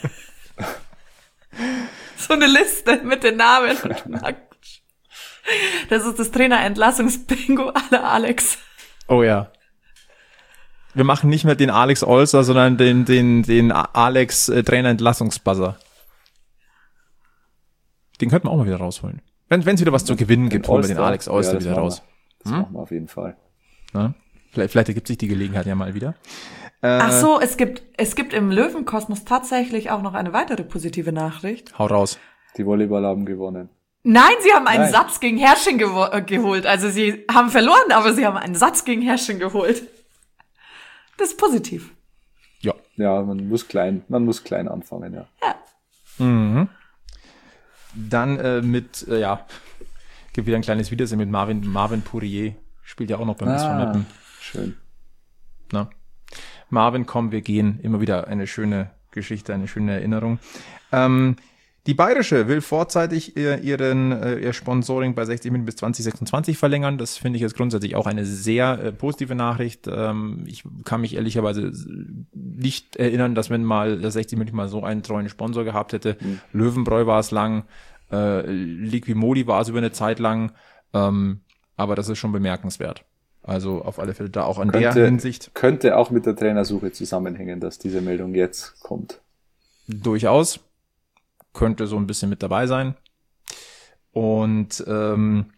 So eine Liste mit den Namen. Das ist das Trainerentlassungsbingo aller Alex. Oh ja. Wir machen nicht mehr den Alex Olser, sondern den, den, den Alex äh, Trainerentlassungsbuzzer. Den könnten wir auch mal wieder rausholen. Wenn es wieder was zu gewinnen gibt, holen wir den All-Star. Alex Olser Ja, das wieder machen raus. wir. Das machen wir auf jeden Fall. Na? Vielleicht, vielleicht ergibt sich die Gelegenheit ja mal wieder. Äh, Ach so, es gibt, es gibt im Löwenkosmos tatsächlich auch noch eine weitere positive Nachricht. Hau raus. Die Volleyballer haben gewonnen. Nein, sie haben einen Nein. Satz gegen Herrsching gewo- äh, geholt. Also sie haben verloren, aber sie haben einen Satz gegen Herrsching geholt. Das ist positiv. Ja. Ja, man muss klein, man muss klein anfangen, ja. Mhm. Dann äh, mit, äh, ja, gibt wieder ein kleines Wiedersehen mit Marvin, Marvin Poirier. Spielt ja auch noch beim S V Ah, Meppen. schön. Na? Marvin, komm, wir gehen. Immer wieder eine schöne Geschichte, eine schöne Erinnerung. Ähm, die Bayerische will vorzeitig ihr, ihren, äh, ihr Sponsoring bei sechzig München bis zwanzig sechsundzwanzig verlängern. Das finde ich jetzt grundsätzlich auch eine sehr äh, positive Nachricht. Ähm, ich kann mich ehrlicherweise nicht erinnern, dass wenn mal das sechzig München mal so einen treuen Sponsor gehabt hätte. Mhm. Löwenbräu war es lang, äh, Liquimoli war es über eine Zeit lang, ähm, aber das ist schon bemerkenswert. Also auf alle Fälle da auch in der Könnte, Hinsicht könnte auch mit der Trainersuche zusammenhängen, dass diese Meldung jetzt kommt. durchaus. Könnte so ein bisschen mit dabei sein. Und ähm,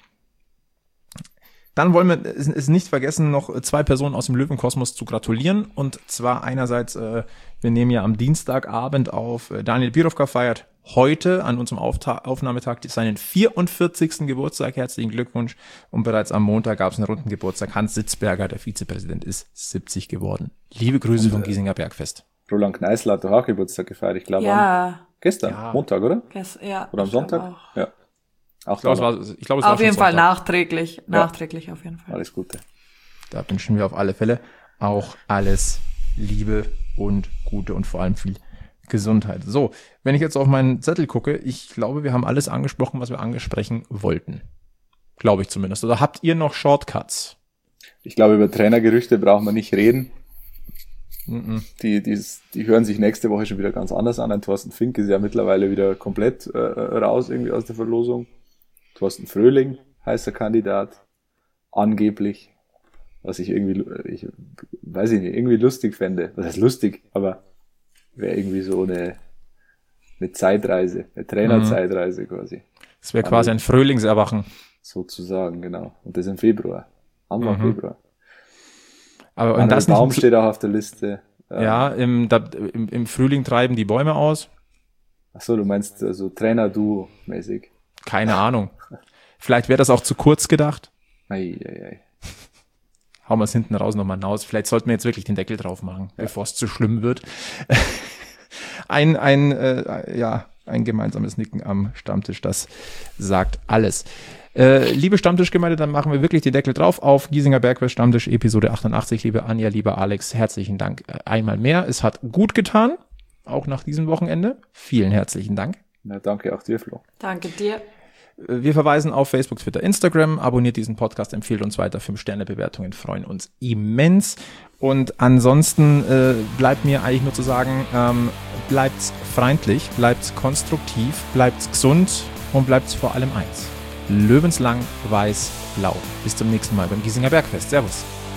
dann wollen wir es, es nicht vergessen, noch zwei Personen aus dem Löwenkosmos zu gratulieren. Und zwar einerseits, äh, wir nehmen ja am Dienstagabend auf, äh, Daniel Birovka feiert heute an unserem Aufta- Aufnahmetag seinen vierundvierzigsten Geburtstag. Herzlichen Glückwunsch. Und bereits am Montag gab es einen runden Geburtstag. Hans Sitzberger, der Vizepräsident, ist siebzig geworden. Liebe Grüße vom Giesinger Bergfest. Roland Kneißl hat doch auch Geburtstag gefeiert, ich glaube am Ja, gestern, Ja. Montag, oder? das, ja. Oder am ich glaub Sonntag? auch. Ja. Auch Ich glaube, es da war, ich glaube, es war Auf schon jeden Fall Sonntag. nachträglich. Nachträglich auf jeden Fall. alles Gute. Da wünschen wir auf alle Fälle auch alles Liebe und Gute und vor allem viel Gesundheit. So, wenn ich jetzt auf meinen Zettel gucke, ich glaube, wir haben alles angesprochen, was wir angesprechen wollten. Glaube ich zumindest. Oder habt ihr noch Shortcuts? Ich glaube, über Trainergerüchte brauchen wir nicht reden. Mhm. Die, die, die hören sich nächste Woche schon wieder ganz anders an. Ein Thorsten Fink ist ja mittlerweile wieder komplett äh, raus irgendwie aus der Verlosung. Thorsten Fröhling, heißer Kandidat, angeblich, was ich irgendwie, ich weiß ich nicht, irgendwie lustig fände. Was heißt lustig, aber wäre irgendwie so eine, eine Zeitreise, eine Trainerzeitreise quasi, Das wäre quasi ein Frühlingserwachen. sozusagen, genau. Und das im Februar, Anfang Mhm. Februar. Aber und Manuel das Baum nicht, steht auch auf der Liste. Ähm, ja, im, da, im, im Frühling treiben die Bäume aus. Ach so, du meinst also Trainer-Duo-mäßig. Keine Ahnung. Vielleicht wäre das auch zu kurz gedacht. Ei, ei, ei. Hauen wir es hinten raus nochmal hinaus. Vielleicht sollten wir jetzt wirklich den Deckel drauf machen, ja. bevor es zu schlimm wird. ein, ein, äh, ja, ein gemeinsames Nicken am Stammtisch, das sagt alles. Äh, liebe Stammtischgemeinde, dann machen wir wirklich den Deckel drauf auf Giesinger Bergwest Stammtisch Episode achtundachtzig. Liebe Anja, lieber Alex, herzlichen Dank einmal mehr. Es hat gut getan, auch nach diesem Wochenende. Vielen herzlichen Dank. Na, danke auch dir, Flo. Danke dir. Wir verweisen auf Facebook, Twitter, Instagram. Abonniert diesen Podcast, empfiehlt uns weiter. fünf Sterne Bewertungen freuen uns immens. Und ansonsten äh, bleibt mir eigentlich nur zu sagen, ähm, bleibt freundlich, bleibt konstruktiv, bleibt gesund und bleibt vor allem eins. Löwenslang, weiß, blau. Bis zum nächsten Mal beim Giesinger Bergfest. Servus.